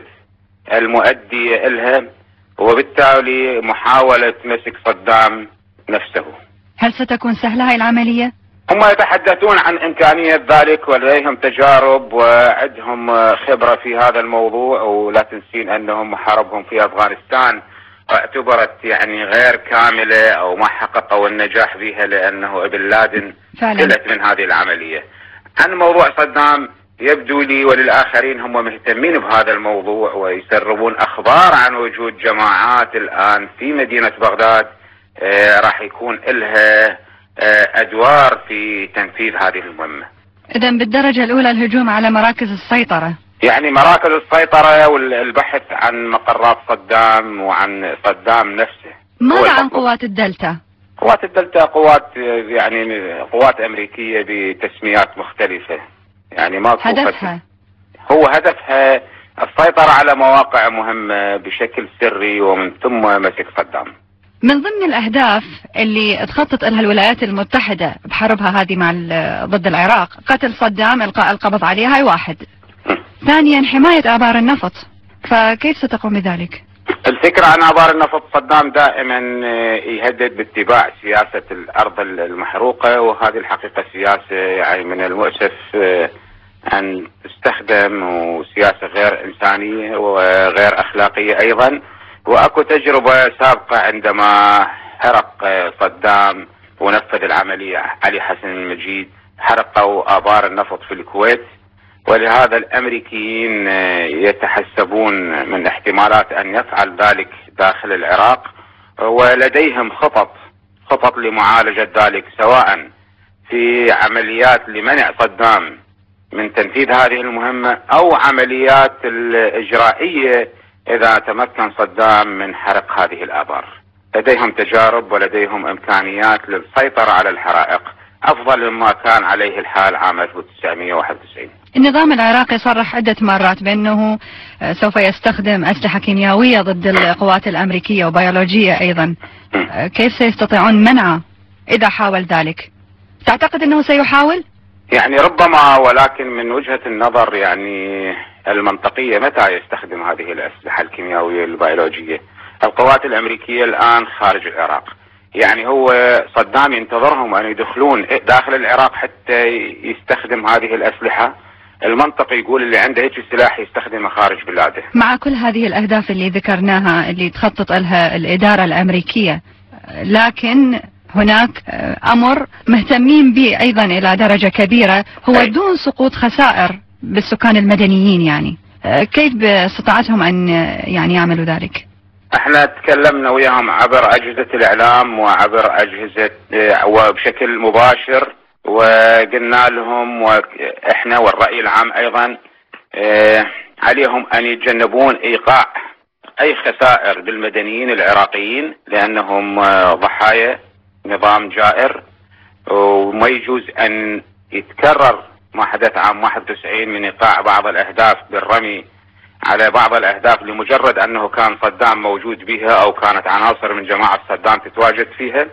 المؤدية إلها، وبالتالي محاولة مسك صدام نفسه. هل ستكون سهلة هاي العملية؟ هم يتحدثون عن إمكانية ذلك، ولديهم تجارب وعندهم خبرة في هذا الموضوع، ولا تنسين أنهم محاربهم في أفغانستان اعتبرت يعني غير كاملة أو ما حققوا النجاح فيها، لأنه ابن لادن فلت من هذه العملية. عن موضوع صدام يبدو لي وللآخرين هم مهتمين بهذا الموضوع، ويسربون أخبار عن وجود جماعات الآن في مدينة بغداد آه راح يكون لها آه أدوار في تنفيذ هذه المهمة. إذن بالدرجة الأولى الهجوم على مراكز السيطرة، يعني مراكز السيطرة والبحث عن مقرات صدام وعن صدام نفسه. ماذا عن قوات الدلتا؟ قوات الدلتا قوات يعني قوات أمريكية بتسميات مختلفة، يعني ما هدفها هو هدفها السيطرة على مواقع مهمة بشكل سري ومن ثم مسك صدام. من ضمن الأهداف اللي تخطط لها الولايات المتحدة بحربها هذه مع ضد العراق قتل صدام، إلقاء القبض عليه، هاي واحد. ثانيا حماية آبار النفط، فكيف ستقوم بذلك؟ الفكرة عن آبار النفط، صدام دائما يهدد باتباع سياسة الأرض المحروقة، وهذه الحقيقة سياسة يعني من المؤسف أن تستخدم، وسياسة غير إنسانية وغير أخلاقية أيضا. وأكو تجربة سابقة عندما حرق صدام ونفذ العملية علي حسن المجيد، حرقوا آبار النفط في الكويت، ولهذا الأمريكيين يتحسبون من احتمالات أن يفعل ذلك داخل العراق، ولديهم خطط خطط لمعالجة ذلك، سواء في عمليات لمنع صدام من تنفيذ هذه المهمة، أو عمليات الإجرائية إذا تمكن صدام من حرق هذه الآبار. لديهم تجارب ولديهم إمكانيات للسيطرة على الحرائق أفضل مما كان عليه الحال عام ألف وتسعمئة وواحد وتسعين. النظام العراقي صرح عدة مرات بأنه سوف يستخدم أسلحة كيميائية ضد القوات الأمريكية وبيولوجية أيضا. كيف سيستطيعون منعه إذا حاول ذلك؟ تعتقد أنه سيحاول؟ يعني ربما، ولكن من وجهة النظر يعني المنطقية متى يستخدم هذه الأسلحة الكيميائية البيولوجية؟ القوات الأمريكية الآن خارج العراق، يعني هو صدام ينتظرهم أن يدخلون داخل العراق حتى يستخدم هذه الأسلحة. المنطق يقول اللي عنده هيك سلاح يستخدمه خارج بلاده. مع كل هذه الأهداف اللي ذكرناها اللي تخطط لها الإدارة الأمريكية، لكن هناك أمر مهتمين به أيضا إلى درجة كبيرة، هو أي. دون سقوط خسائر بالسكان المدنيين. يعني كيف باستطاعتهم أن يعني يعملوا ذلك؟ احنا تكلمنا وياهم عبر أجهزة الإعلام وعبر أجهزة وبشكل مباشر، وقلنا لهم واحنا والرأي العام ايضا اه عليهم ان يتجنبون ايقاع اي خسائر بالمدنيين العراقيين، لانهم اه ضحايا نظام جائر، وما يجوز ان يتكرر ما حدث عام واحد وتسعين من ايقاع بعض الاهداف بالرمي على بعض الاهداف لمجرد انه كان صدام موجود بها او كانت عناصر من جماعة صدام تتواجد فيها.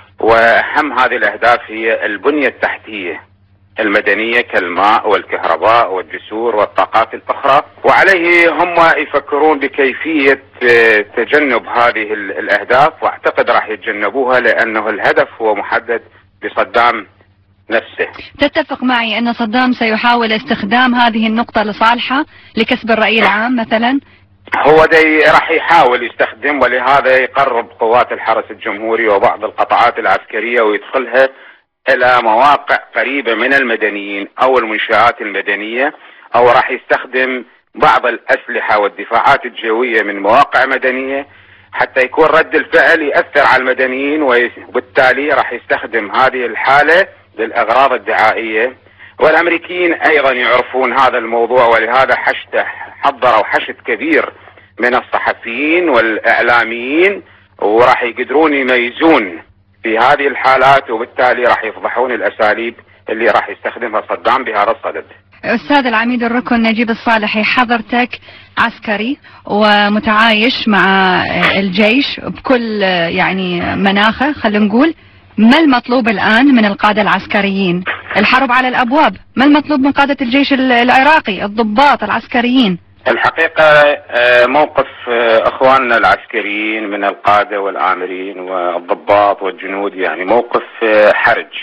واهم هذه الاهداف هي البنية التحتية المدنية كالماء والكهرباء والجسور والطاقات الاخرى، وعليه هم يفكرون بكيفية تجنب هذه الاهداف، واعتقد راح يتجنبوها لانه الهدف هو محدد بصدام نفسه. تتفق معي ان صدام سيحاول استخدام هذه النقطة لصالحه لكسب الرأي العام مثلا؟ هو دي راح يحاول يستخدم، ولهذا يقرب قوات الحرس الجمهوري وبعض القطاعات العسكرية ويدخلها إلى مواقع قريبة من المدنيين أو المنشآت المدنية، أو راح يستخدم بعض الأسلحة والدفاعات الجوية من مواقع مدنية حتى يكون رد الفعل يأثر على المدنيين، وبالتالي راح يستخدم هذه الحالة للأغراض الدعائية. والأمريكيين أيضا يعرفون هذا الموضوع، ولهذا حشد حضروا حشد كبير من الصحفيين والإعلاميين، وراح يقدرون يميزون في هذه الحالات، وبالتالي راح يفضحون الأساليب اللي راح يستخدمها صدام بهذا الصدد. أستاذ العميد الركن نجيب الصالحي، حضرتك عسكري ومتعايش مع الجيش بكل يعني مناخه، خلينا نقول ما المطلوب الآن من القادة العسكريين؟ الحرب على الأبواب، ما المطلوب من قادة الجيش العراقي، الضباط العسكريين؟ الحقيقة موقف أخواننا العسكريين من القادة والآمرين والضباط والجنود يعني موقف حرج،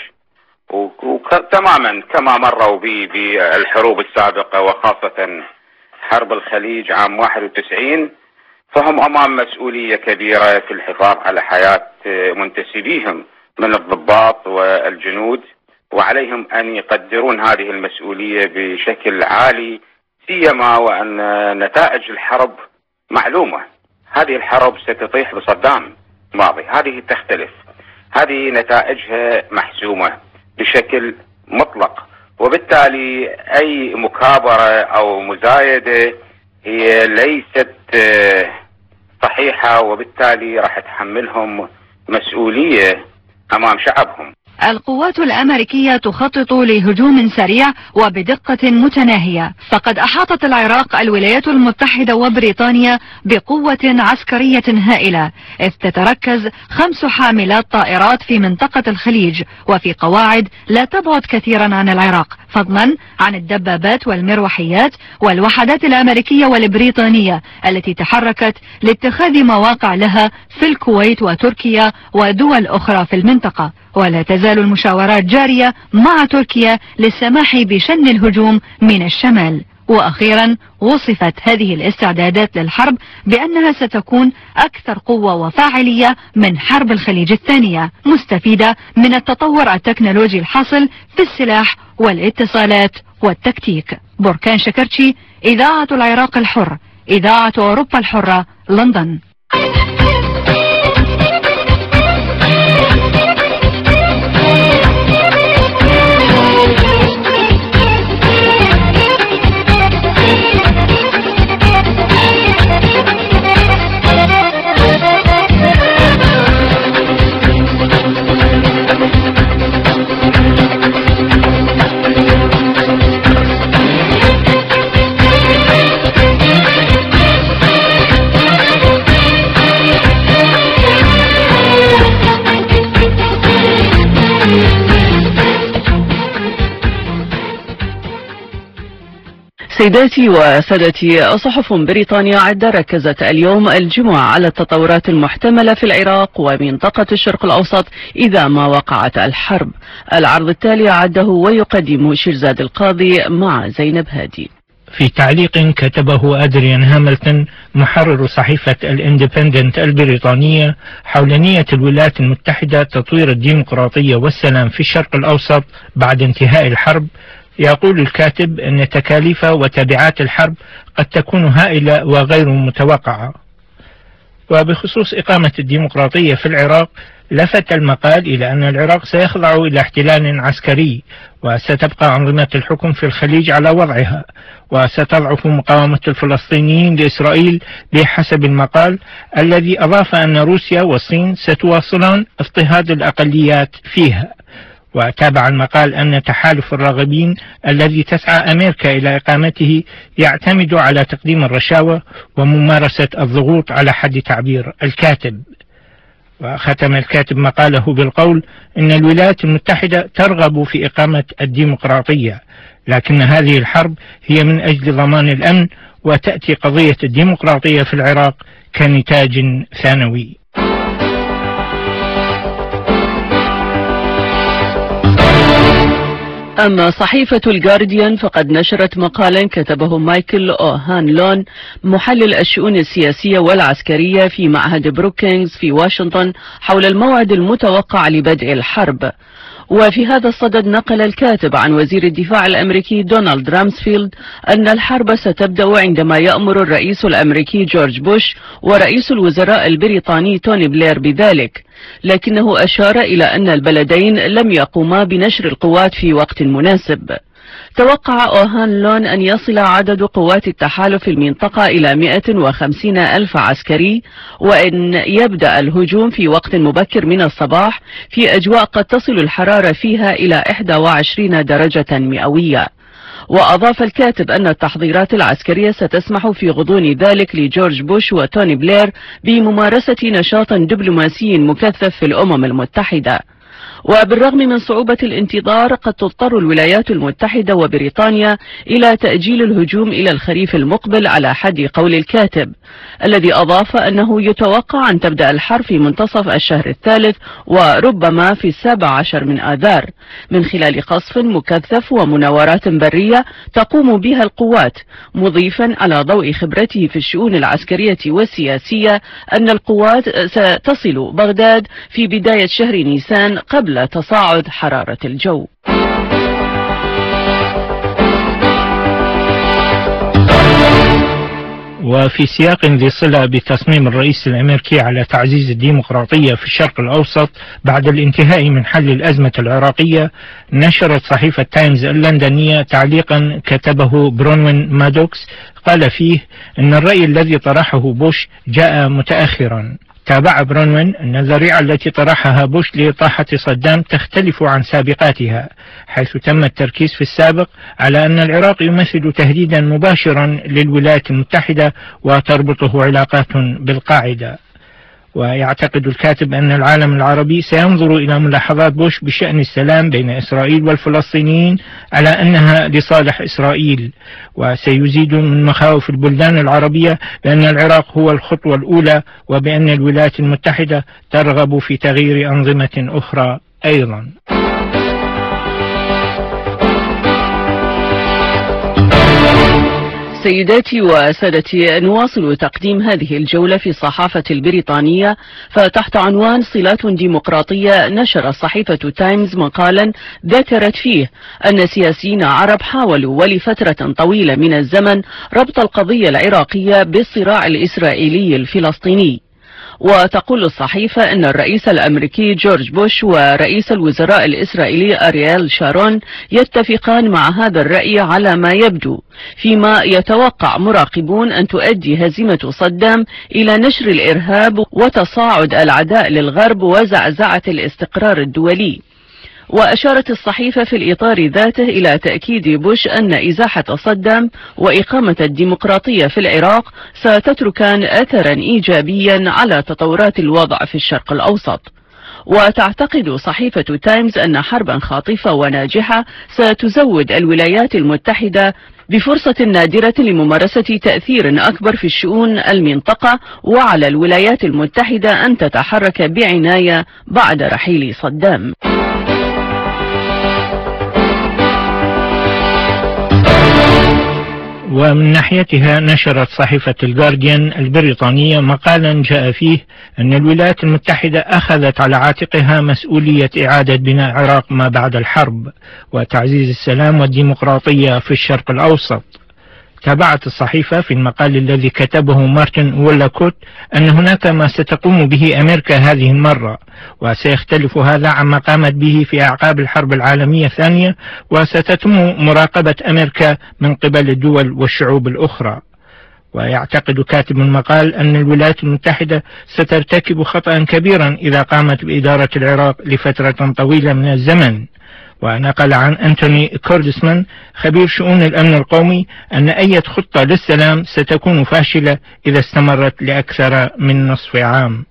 وتماما كما مروا به بالحروب السابقة، وخاصة حرب الخليج عام واحد وتسعين، فهم أمام مسؤولية كبيرة في الحفاظ على حياة منتسبيهم من الضباط والجنود، وعليهم أن يقدرون هذه المسؤولية بشكل عالي، سيما وأن نتائج الحرب معلومة. هذه الحرب ستطيح بصدام ماضي، هذه تختلف، هذه نتائجها محسومة بشكل مطلق، وبالتالي أي مكابرة أو مزايدة هي ليست صحيحة، وبالتالي راح تحملهم مسؤولية أمام شعبهم. القوات الأمريكية تخطط لهجوم سريع وبدقة متناهية، فقد أحاطت العراق الولايات المتحدة وبريطانيا بقوة عسكرية هائلة، إذ تتركز خمس حاملات طائرات في منطقة الخليج وفي قواعد لا تبعد كثيرا عن العراق، فضلا عن الدبابات والمروحيات والوحدات الأمريكية والبريطانية التي تحركت لاتخاذ مواقع لها في الكويت وتركيا ودول أخرى في المنطقة. ولا تزال المشاورات جارية مع تركيا للسماح بشن الهجوم من الشمال. وأخيرا وصفت هذه الاستعدادات للحرب بأنها ستكون أكثر قوة وفاعلية من حرب الخليج الثانية، مستفيدة من التطور التكنولوجي الحاصل في السلاح والاتصالات والتكتيك. بركان شكرتشي، إذاعة العراق الحر، إذاعة أوروبا الحرة، لندن. سيداتي وسادتي، صحف بريطانيا عدة ركزت اليوم الجمعة على التطورات المحتملة في العراق ومنطقة الشرق الأوسط إذا ما وقعت الحرب. العرض التالي عده ويقدم شيرزاد القاضي مع زينب هادي. في تعليق كتبه أدريان هاملتون محرر صحيفة الاندبندنت البريطانية حول نية الولايات المتحدة تطوير الديمقراطية والسلام في الشرق الأوسط بعد انتهاء الحرب، يقول الكاتب أن تكاليف وتبعات الحرب قد تكون هائلة وغير متوقعة. وبخصوص إقامة الديمقراطية في العراق، لفت المقال إلى أن العراق سيخضع إلى احتلال عسكري، وستبقى أنظمة الحكم في الخليج على وضعها، وستضعف مقاومة الفلسطينيين لإسرائيل بحسب المقال، الذي أضاف أن روسيا والصين ستواصلان اضطهاد الأقليات فيها. وتابع المقال أن تحالف الراغبين الذي تسعى أمريكا إلى إقامته يعتمد على تقديم الرشاوى وممارسة الضغوط على حد تعبير الكاتب. وختم الكاتب مقاله بالقول إن الولايات المتحدة ترغب في إقامة الديمقراطية، لكن هذه الحرب هي من أجل ضمان الأمن، وتأتي قضية الديمقراطية في العراق كنتاج ثانوي. أما صحيفة الجارديان فقد نشرت مقالا كتبه مايكل أوهانلون محلل الشؤون السياسية والعسكرية في معهد بروكينغز في واشنطن حول الموعد المتوقع لبدء الحرب. وفي هذا الصدد نقل الكاتب عن وزير الدفاع الأمريكي دونالد رامسفيلد أن الحرب ستبدأ عندما يأمر الرئيس الأمريكي جورج بوش ورئيس الوزراء البريطاني توني بلير بذلك، لكنه أشار إلى أن البلدين لم يقوما بنشر القوات في وقت مناسب. توقع أوهانلون أن يصل عدد قوات التحالف في المنطقة إلى مئة وخمسين ألف عسكري، وأن يبدأ الهجوم في وقت مبكر من الصباح في أجواء قد تصل الحرارة فيها إلى إحدى وعشرين درجة مئوية. وأضاف الكاتب أن التحضيرات العسكرية ستسمح في غضون ذلك لجورج بوش وتوني بلير بممارسة نشاط دبلوماسي مكثف في الأمم المتحدة. وبالرغم من صعوبة الانتظار قد تضطر الولايات المتحدة وبريطانيا إلى تأجيل الهجوم إلى الخريف المقبل على حد قول الكاتب، الذي أضاف أنه يتوقع أن تبدأ الحرب في منتصف الشهر الثالث وربما في السابع عشر من آذار من خلال قصف مكثف ومناورات برية تقوم بها القوات، مضيفا على ضوء خبرته في الشؤون العسكرية والسياسية أن القوات ستصل بغداد في بداية شهر نيسان قبل تصاعد حرارة الجو. وفي سياق ذي صلة بتصميم الرئيس الأمريكي على تعزيز الديمقراطية في الشرق الأوسط بعد الانتهاء من حل الأزمة العراقية، نشرت صحيفة تايمز اللندنية تعليقا كتبه برونوين مادوكس قال فيه أن الرأي الذي طرحه بوش جاء متأخرا. تابع برونوين أن الذريعة التي طرحها بوش لإطاحة صدام تختلف عن سابقاتها، حيث تم التركيز في السابق على أن العراق يمثل تهديدا مباشرا للولايات المتحدة وتربطه علاقات بالقاعدة. ويعتقد الكاتب أن العالم العربي سينظر إلى ملاحظات بوش بشأن السلام بين إسرائيل والفلسطينيين على أنها لصالح إسرائيل، وسيزيد من مخاوف البلدان العربية بأن العراق هو الخطوة الأولى، وبأن الولايات المتحدة ترغب في تغيير أنظمة أخرى أيضا. سيداتي وسادتي، نواصل تقديم هذه الجولة في الصحافة البريطانية، فتحت عنوان صلات ديمقراطية نشر صحيفة تايمز مقالا ذكرت فيه أن سياسيين عرب حاولوا ولفترة طويلة من الزمن ربط القضية العراقية بالصراع الإسرائيلي الفلسطيني. وتقول الصحيفة أن الرئيس الأمريكي جورج بوش ورئيس الوزراء الإسرائيلي أرييل شارون يتفقان مع هذا الرأي على ما يبدو، فيما يتوقع مراقبون أن تؤدي هزيمة صدام إلى نشر الإرهاب وتصاعد العداء للغرب وزعزعة الاستقرار الدولي. وأشارت الصحيفة في الإطار ذاته إلى تأكيد بوش أن إزاحة صدام وإقامة الديمقراطية في العراق ستتركان أثرا إيجابيا على تطورات الوضع في الشرق الأوسط. وتعتقد صحيفة تايمز أن حربا خاطفة وناجحة ستزود الولايات المتحدة بفرصة نادرة لممارسة تأثير أكبر في الشؤون المنطقة، وعلى الولايات المتحدة أن تتحرك بعناية بعد رحيل صدام. ومن ناحيتها نشرت صحيفة الجارديان البريطانية مقالا جاء فيه أن الولايات المتحدة أخذت على عاتقها مسؤولية إعادة بناء العراق ما بعد الحرب وتعزيز السلام والديمقراطية في الشرق الأوسط. تابعت الصحيفة في المقال الذي كتبه مارتن وولاكوت أن هناك ما ستقوم به أمريكا هذه المرة، وسيختلف هذا عما قامت به في أعقاب الحرب العالمية الثانية، وستتم مراقبة أمريكا من قبل الدول والشعوب الأخرى. ويعتقد كاتب المقال أن الولايات المتحدة سترتكب خطأ كبيرا إذا قامت بإدارة العراق لفترة طويلة من الزمن. ونقل عن أنتوني كوردسمان خبير شؤون الأمن القومي أن أي خطة للسلام ستكون فاشلة إذا استمرت لأكثر من نصف عام.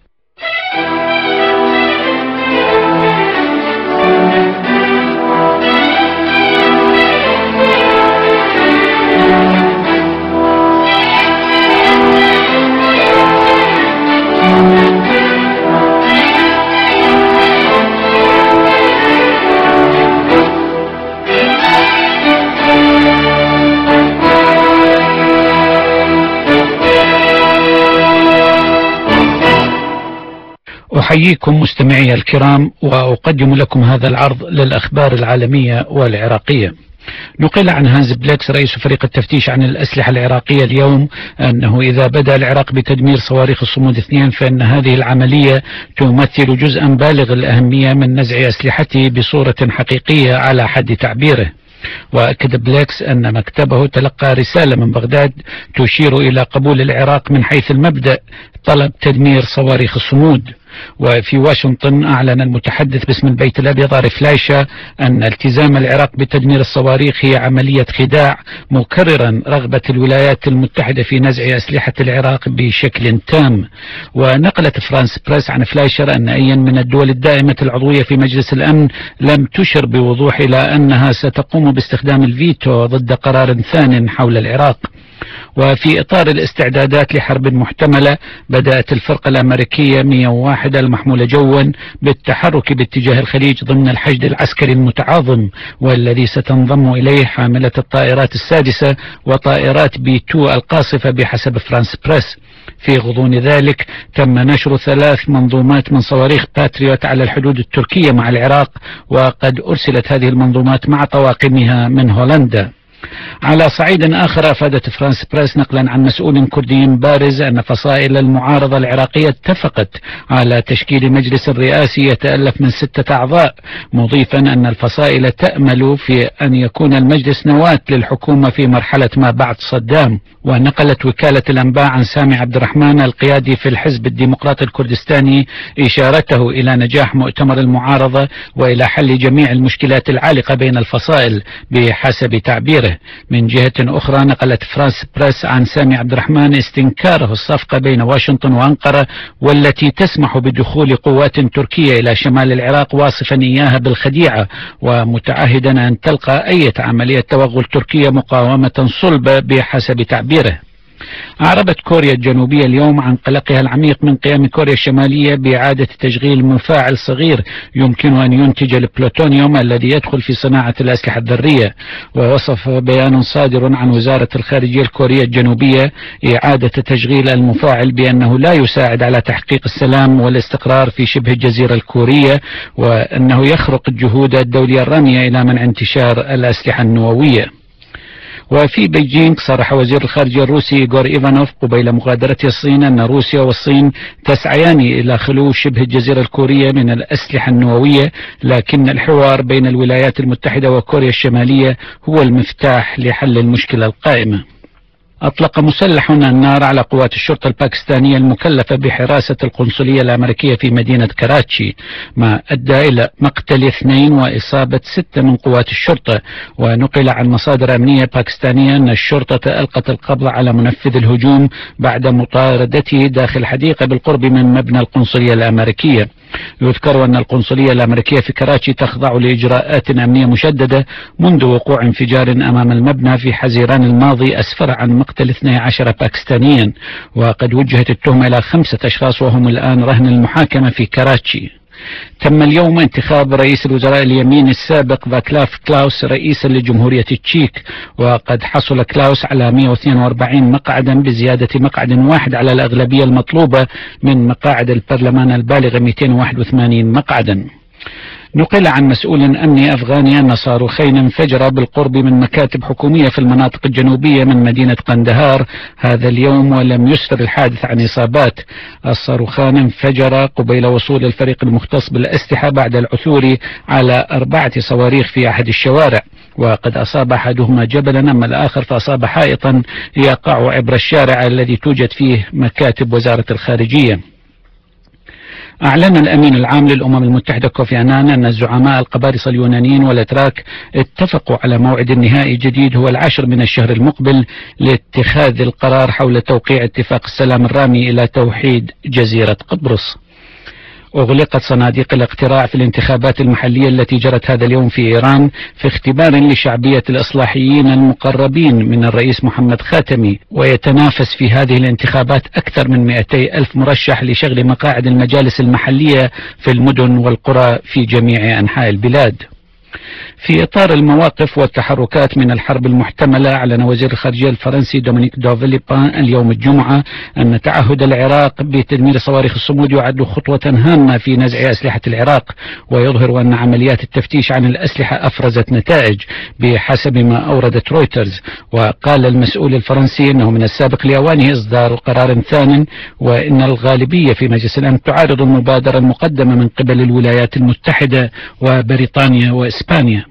أحييكم مستمعي الكرام وأقدم لكم هذا العرض للأخبار العالمية والعراقية. نقل عن هانز بليكس رئيس فريق التفتيش عن الأسلحة العراقية اليوم أنه إذا بدأ العراق بتدمير صواريخ الصمود اثنين فإن هذه العملية تمثل جزءا بالغ الأهمية من نزع أسلحته بصورة حقيقية على حد تعبيره. وأكد بليكس أن مكتبه تلقى رسالة من بغداد تشير إلى قبول العراق من حيث المبدأ طلب تدمير صواريخ الصمود. وفي واشنطن أعلن المتحدث باسم البيت الأبيض آري فلايشر أن التزام العراق بتدمير الصواريخ هي عملية خداع، مكررا رغبة الولايات المتحدة في نزع أسلحة العراق بشكل تام. ونقلت فرانس بريس عن فلايشر أن أي من الدول الدائمة العضوية في مجلس الأمن لم تشر بوضوح إلى أنها ستقوم باستخدام الفيتو ضد قرار ثان حول العراق. وفي إطار الاستعدادات لحرب محتملة بدأت الفرقة الأمريكية مئة وواحد المحمولة جوا بالتحرك باتجاه الخليج ضمن الحشد العسكري المتعاظم، والذي ستنضم إليه حاملة الطائرات السادسة وطائرات بي تو القاصفة بحسب فرانس بريس. في غضون ذلك تم نشر ثلاث منظومات من صواريخ باتريوت على الحدود التركية مع العراق، وقد أرسلت هذه المنظومات مع طواقمها من هولندا. على صعيد آخر أفادت فرانس بريس نقلا عن مسؤول كردي بارز أن فصائل المعارضة العراقية اتفقت على تشكيل مجلس رئاسي يتألف من ستة أعضاء، مضيفا أن الفصائل تأمل في أن يكون المجلس نواة للحكومة في مرحلة ما بعد صدام. ونقلت وكالة الأنباء عن سامي عبد الرحمن القيادي في الحزب الديمقراطي الكردستاني إشارته إلى نجاح مؤتمر المعارضة وإلى حل جميع المشكلات العالقة بين الفصائل بحسب تعبيره. من جهة أخرى نقلت فرانس بريس عن سامي عبد الرحمن استنكاره الصفقة بين واشنطن وأنقرة والتي تسمح بدخول قوات تركية إلى شمال العراق، واصفا إياها بالخديعة ومتعهدا أن تلقى أي عملية توغل تركية مقاومة صلبة بحسب تعبيره. أعربت كوريا الجنوبية اليوم عن قلقها العميق من قيام كوريا الشمالية بإعادة تشغيل مفاعل صغير يمكن أن ينتج البلوتونيوم الذي يدخل في صناعة الأسلحة الذرية. ووصف بيان صادر عن وزارة الخارجية الكورية الجنوبية إعادة تشغيل المفاعل بأنه لا يساعد على تحقيق السلام والاستقرار في شبه الجزيرة الكورية، وأنه يخرق الجهود الدولية الرامية إلى منع انتشار الأسلحة النووية. وفي بيجينغ صرح وزير الخارجية الروسي إيغور إيفانوف قبيل مغادرة الصين أن روسيا والصين تسعيان إلى خلو شبه الجزيرة الكورية من الأسلحة النووية، لكن الحوار بين الولايات المتحدة وكوريا الشمالية هو المفتاح لحل المشكلة القائمة. أطلق مسلح النار على قوات الشرطة الباكستانية المكلفة بحراسة القنصلية الأمريكية في مدينة كراتشي، ما أدى إلى مقتل اثنين وإصابة ستة من قوات الشرطة. ونقل عن مصادر أمنية باكستانية أن الشرطة ألقت القبض على منفذ الهجوم بعد مطاردته داخل حديقة بالقرب من مبنى القنصلية الأمريكية. يذكر أن القنصلية الأمريكية في كراتشي تخضع لإجراءات أمنية مشددة منذ وقوع انفجار أمام المبنى في حزيران الماضي أسفر عن مقتل اثني عشر باكستانيا، وقد وجهت التهمة إلى خمسة أشخاص وهم الآن رهن المحاكمة في كراتشي. تم اليوم انتخاب رئيس الوزراء اليمين السابق فاكلاف كلاوس رئيسا لجمهورية التشيك، وقد حصل كلاوس على مئة واثنين وأربعين مقعدا بزيادة مقعد واحد على الأغلبية المطلوبة من مقاعد البرلمان البالغة مئتين وواحد وثمانين مقعدا. نقل عن مسؤول أمني أفغاني أن صاروخين انفجرا بالقرب من مكاتب حكومية في المناطق الجنوبية من مدينة قندهار هذا اليوم، ولم يسفر الحادث عن إصابات. الصاروخان انفجرا قبيل وصول الفريق المختص بالأسلحة بعد العثور على أربعة صواريخ في أحد الشوارع، وقد أصاب أحدهما جبلا أما الآخر فأصاب حائطا يقع عبر الشارع الذي توجد فيه مكاتب وزارة الخارجية. أعلن الأمين العام للأمم المتحدة كوفي أنان أن الزعماء القبارصة اليونانيين والأتراك اتفقوا على موعد نهائي جديد هو العاشر من الشهر المقبل لاتخاذ القرار حول توقيع اتفاق السلام الرامي إلى توحيد جزيرة قبرص. أغلقت صناديق الاقتراع في الانتخابات المحلية التي جرت هذا اليوم في إيران في اختبار لشعبية الإصلاحيين المقربين من الرئيس محمد خاتمي، ويتنافس في هذه الانتخابات أكثر من مئتي ألف مرشح لشغل مقاعد المجالس المحلية في المدن والقرى في جميع أنحاء البلاد. في إطار المواقف والتحركات من الحرب المحتملة، أعلن وزير الخارجية الفرنسي دومينيك دو فيليبان اليوم الجمعة أن تعهد العراق بتدمير صواريخ الصمود يعد خطوة هامة في نزع أسلحة العراق، ويظهر أن عمليات التفتيش عن الأسلحة أفرزت نتائج بحسب ما أوردت رويترز. وقال المسؤول الفرنسي أنه من السابق لأوانه إصدار قرار ثان، وإن الغالبية في مجلس الأمن تعارض المبادرة المقدمة من قبل الولايات المتحدة وبريطانيا وإسبانيا.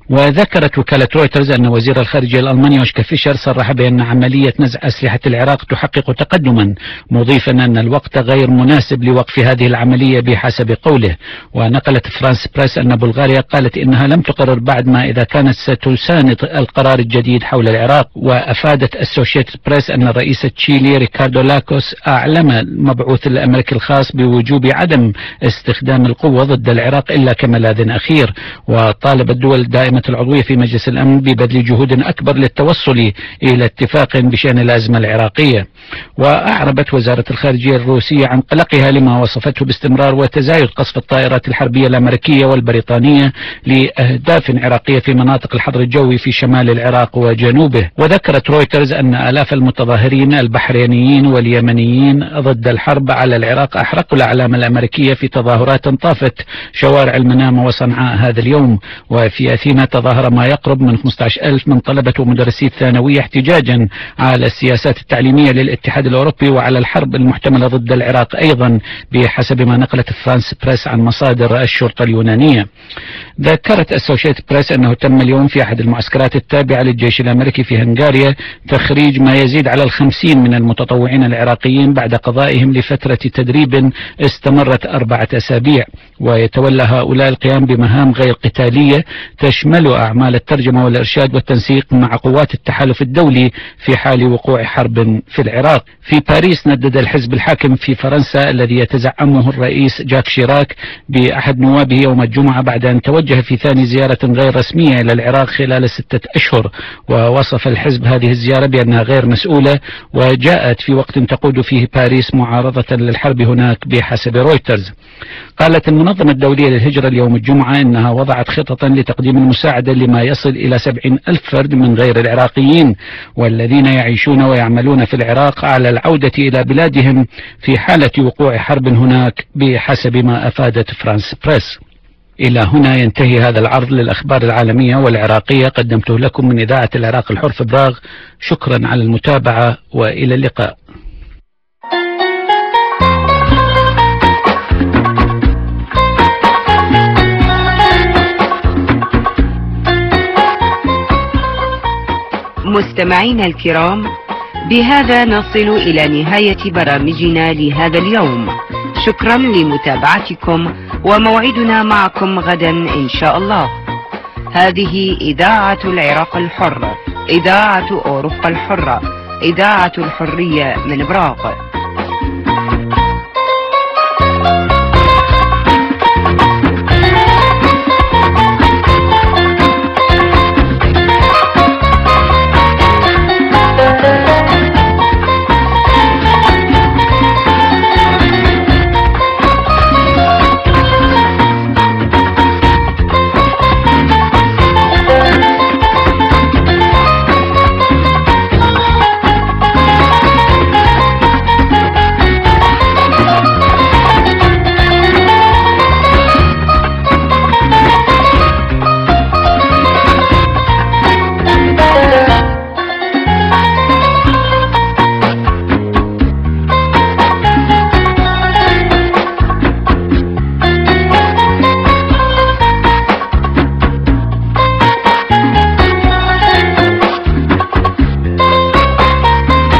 وذكرت وكالة رويترز أن وزير الخارجية الألماني أوشكا فيشر صرح بأن عملية نزع أسلحة العراق تحقق تقدما، مضيفا أن الوقت غير مناسب لوقف هذه العملية بحسب قوله. ونقلت فرانس بريس أن بلغاريا قالت إنها لم تقرر بعد ما إذا كانت ستساند القرار الجديد حول العراق. وأفادت أسوشيتد بريس أن رئيس تشيلي ريكاردو لاكوس أعلم المبعوث الأمريكي الخاص بوجوب عدم استخدام القوة ضد العراق إلا كملاذ أخير، وطالب الدول الدائمة العضوية في مجلس الأمن ببذل جهود أكبر للتوصل إلى اتفاق بشأن الأزمة العراقية. وأعربت وزارة الخارجية الروسية عن قلقها لما وصفته باستمرار وتزايد قصف الطائرات الحربية الأمريكية والبريطانية لأهداف عراقية في مناطق الحظر الجوي في شمال العراق وجنوبه. وذكرت رويترز أن آلاف المتظاهرين البحرينيين واليمنيين ضد الحرب على العراق أحرقوا الأعلام الأمريكية في تظاهرات طافت شوارع المنامة وصنعاء هذا اليوم. وفي أثينا تظاهر ما يقرب من خمسة عشر ألف من طلبة ومدرسي الثانوية احتجاجا على السياسات التعليمية للاتحاد الأوروبي وعلى الحرب المحتملة ضد العراق أيضا، بحسب ما نقلت فرانس بريس عن مصادر الشرطة اليونانية. ذكرت أسوشيتد بريس أنه تم اليوم في أحد المعسكرات التابعة للجيش الأمريكي في هنغاريا تخريج ما يزيد على الخمسين من المتطوعين العراقيين بعد قضائهم لفترة تدريب استمرت أربعة أسابيع. ويتولى هؤلاء القيام بمهام غير قتالية تشمل أعمال الترجمة والإرشاد والتنسيق مع قوات التحالف الدولي في حال وقوع حرب في العراق. في باريس ندد الحزب الحاكم في فرنسا الذي يتزعمه الرئيس جاك شيراك بأحد نوابه يوم الجمعة بعد أن توجه في ثاني زيارة غير رسمية إلى العراق خلال ستة أشهر. ووصف الحزب هذه الزيارة بأنها غير مسؤولة وجاءت في وقت تقود فيه باريس معارضة للحرب هناك بحسب رويترز. قالت المنظمة الدولية للهجرة اليوم الجمعة إنها وضعت خططا لتقديم المساعدة لما يصل إلى سبعين ألف فرد من غير العراقيين والذين يعيشون ويعملون في العراق على العودة إلى بلادهم في حالة وقوع حرب هناك بحسب ما أفادت فرانس بريس. إلى هنا ينتهي هذا العرض للأخبار العالمية والعراقية، قدمته لكم من إذاعة العراق الحر في براغ. شكرا على المتابعة وإلى اللقاء. مستمعينا الكرام، بهذا نصل إلى نهاية برامجنا لهذا اليوم. شكرا لمتابعتكم، وموعدنا معكم غدا إن شاء الله. هذه إذاعة العراق الحر، إذاعة أوروبا الحرة، إذاعة الحرية من براغ.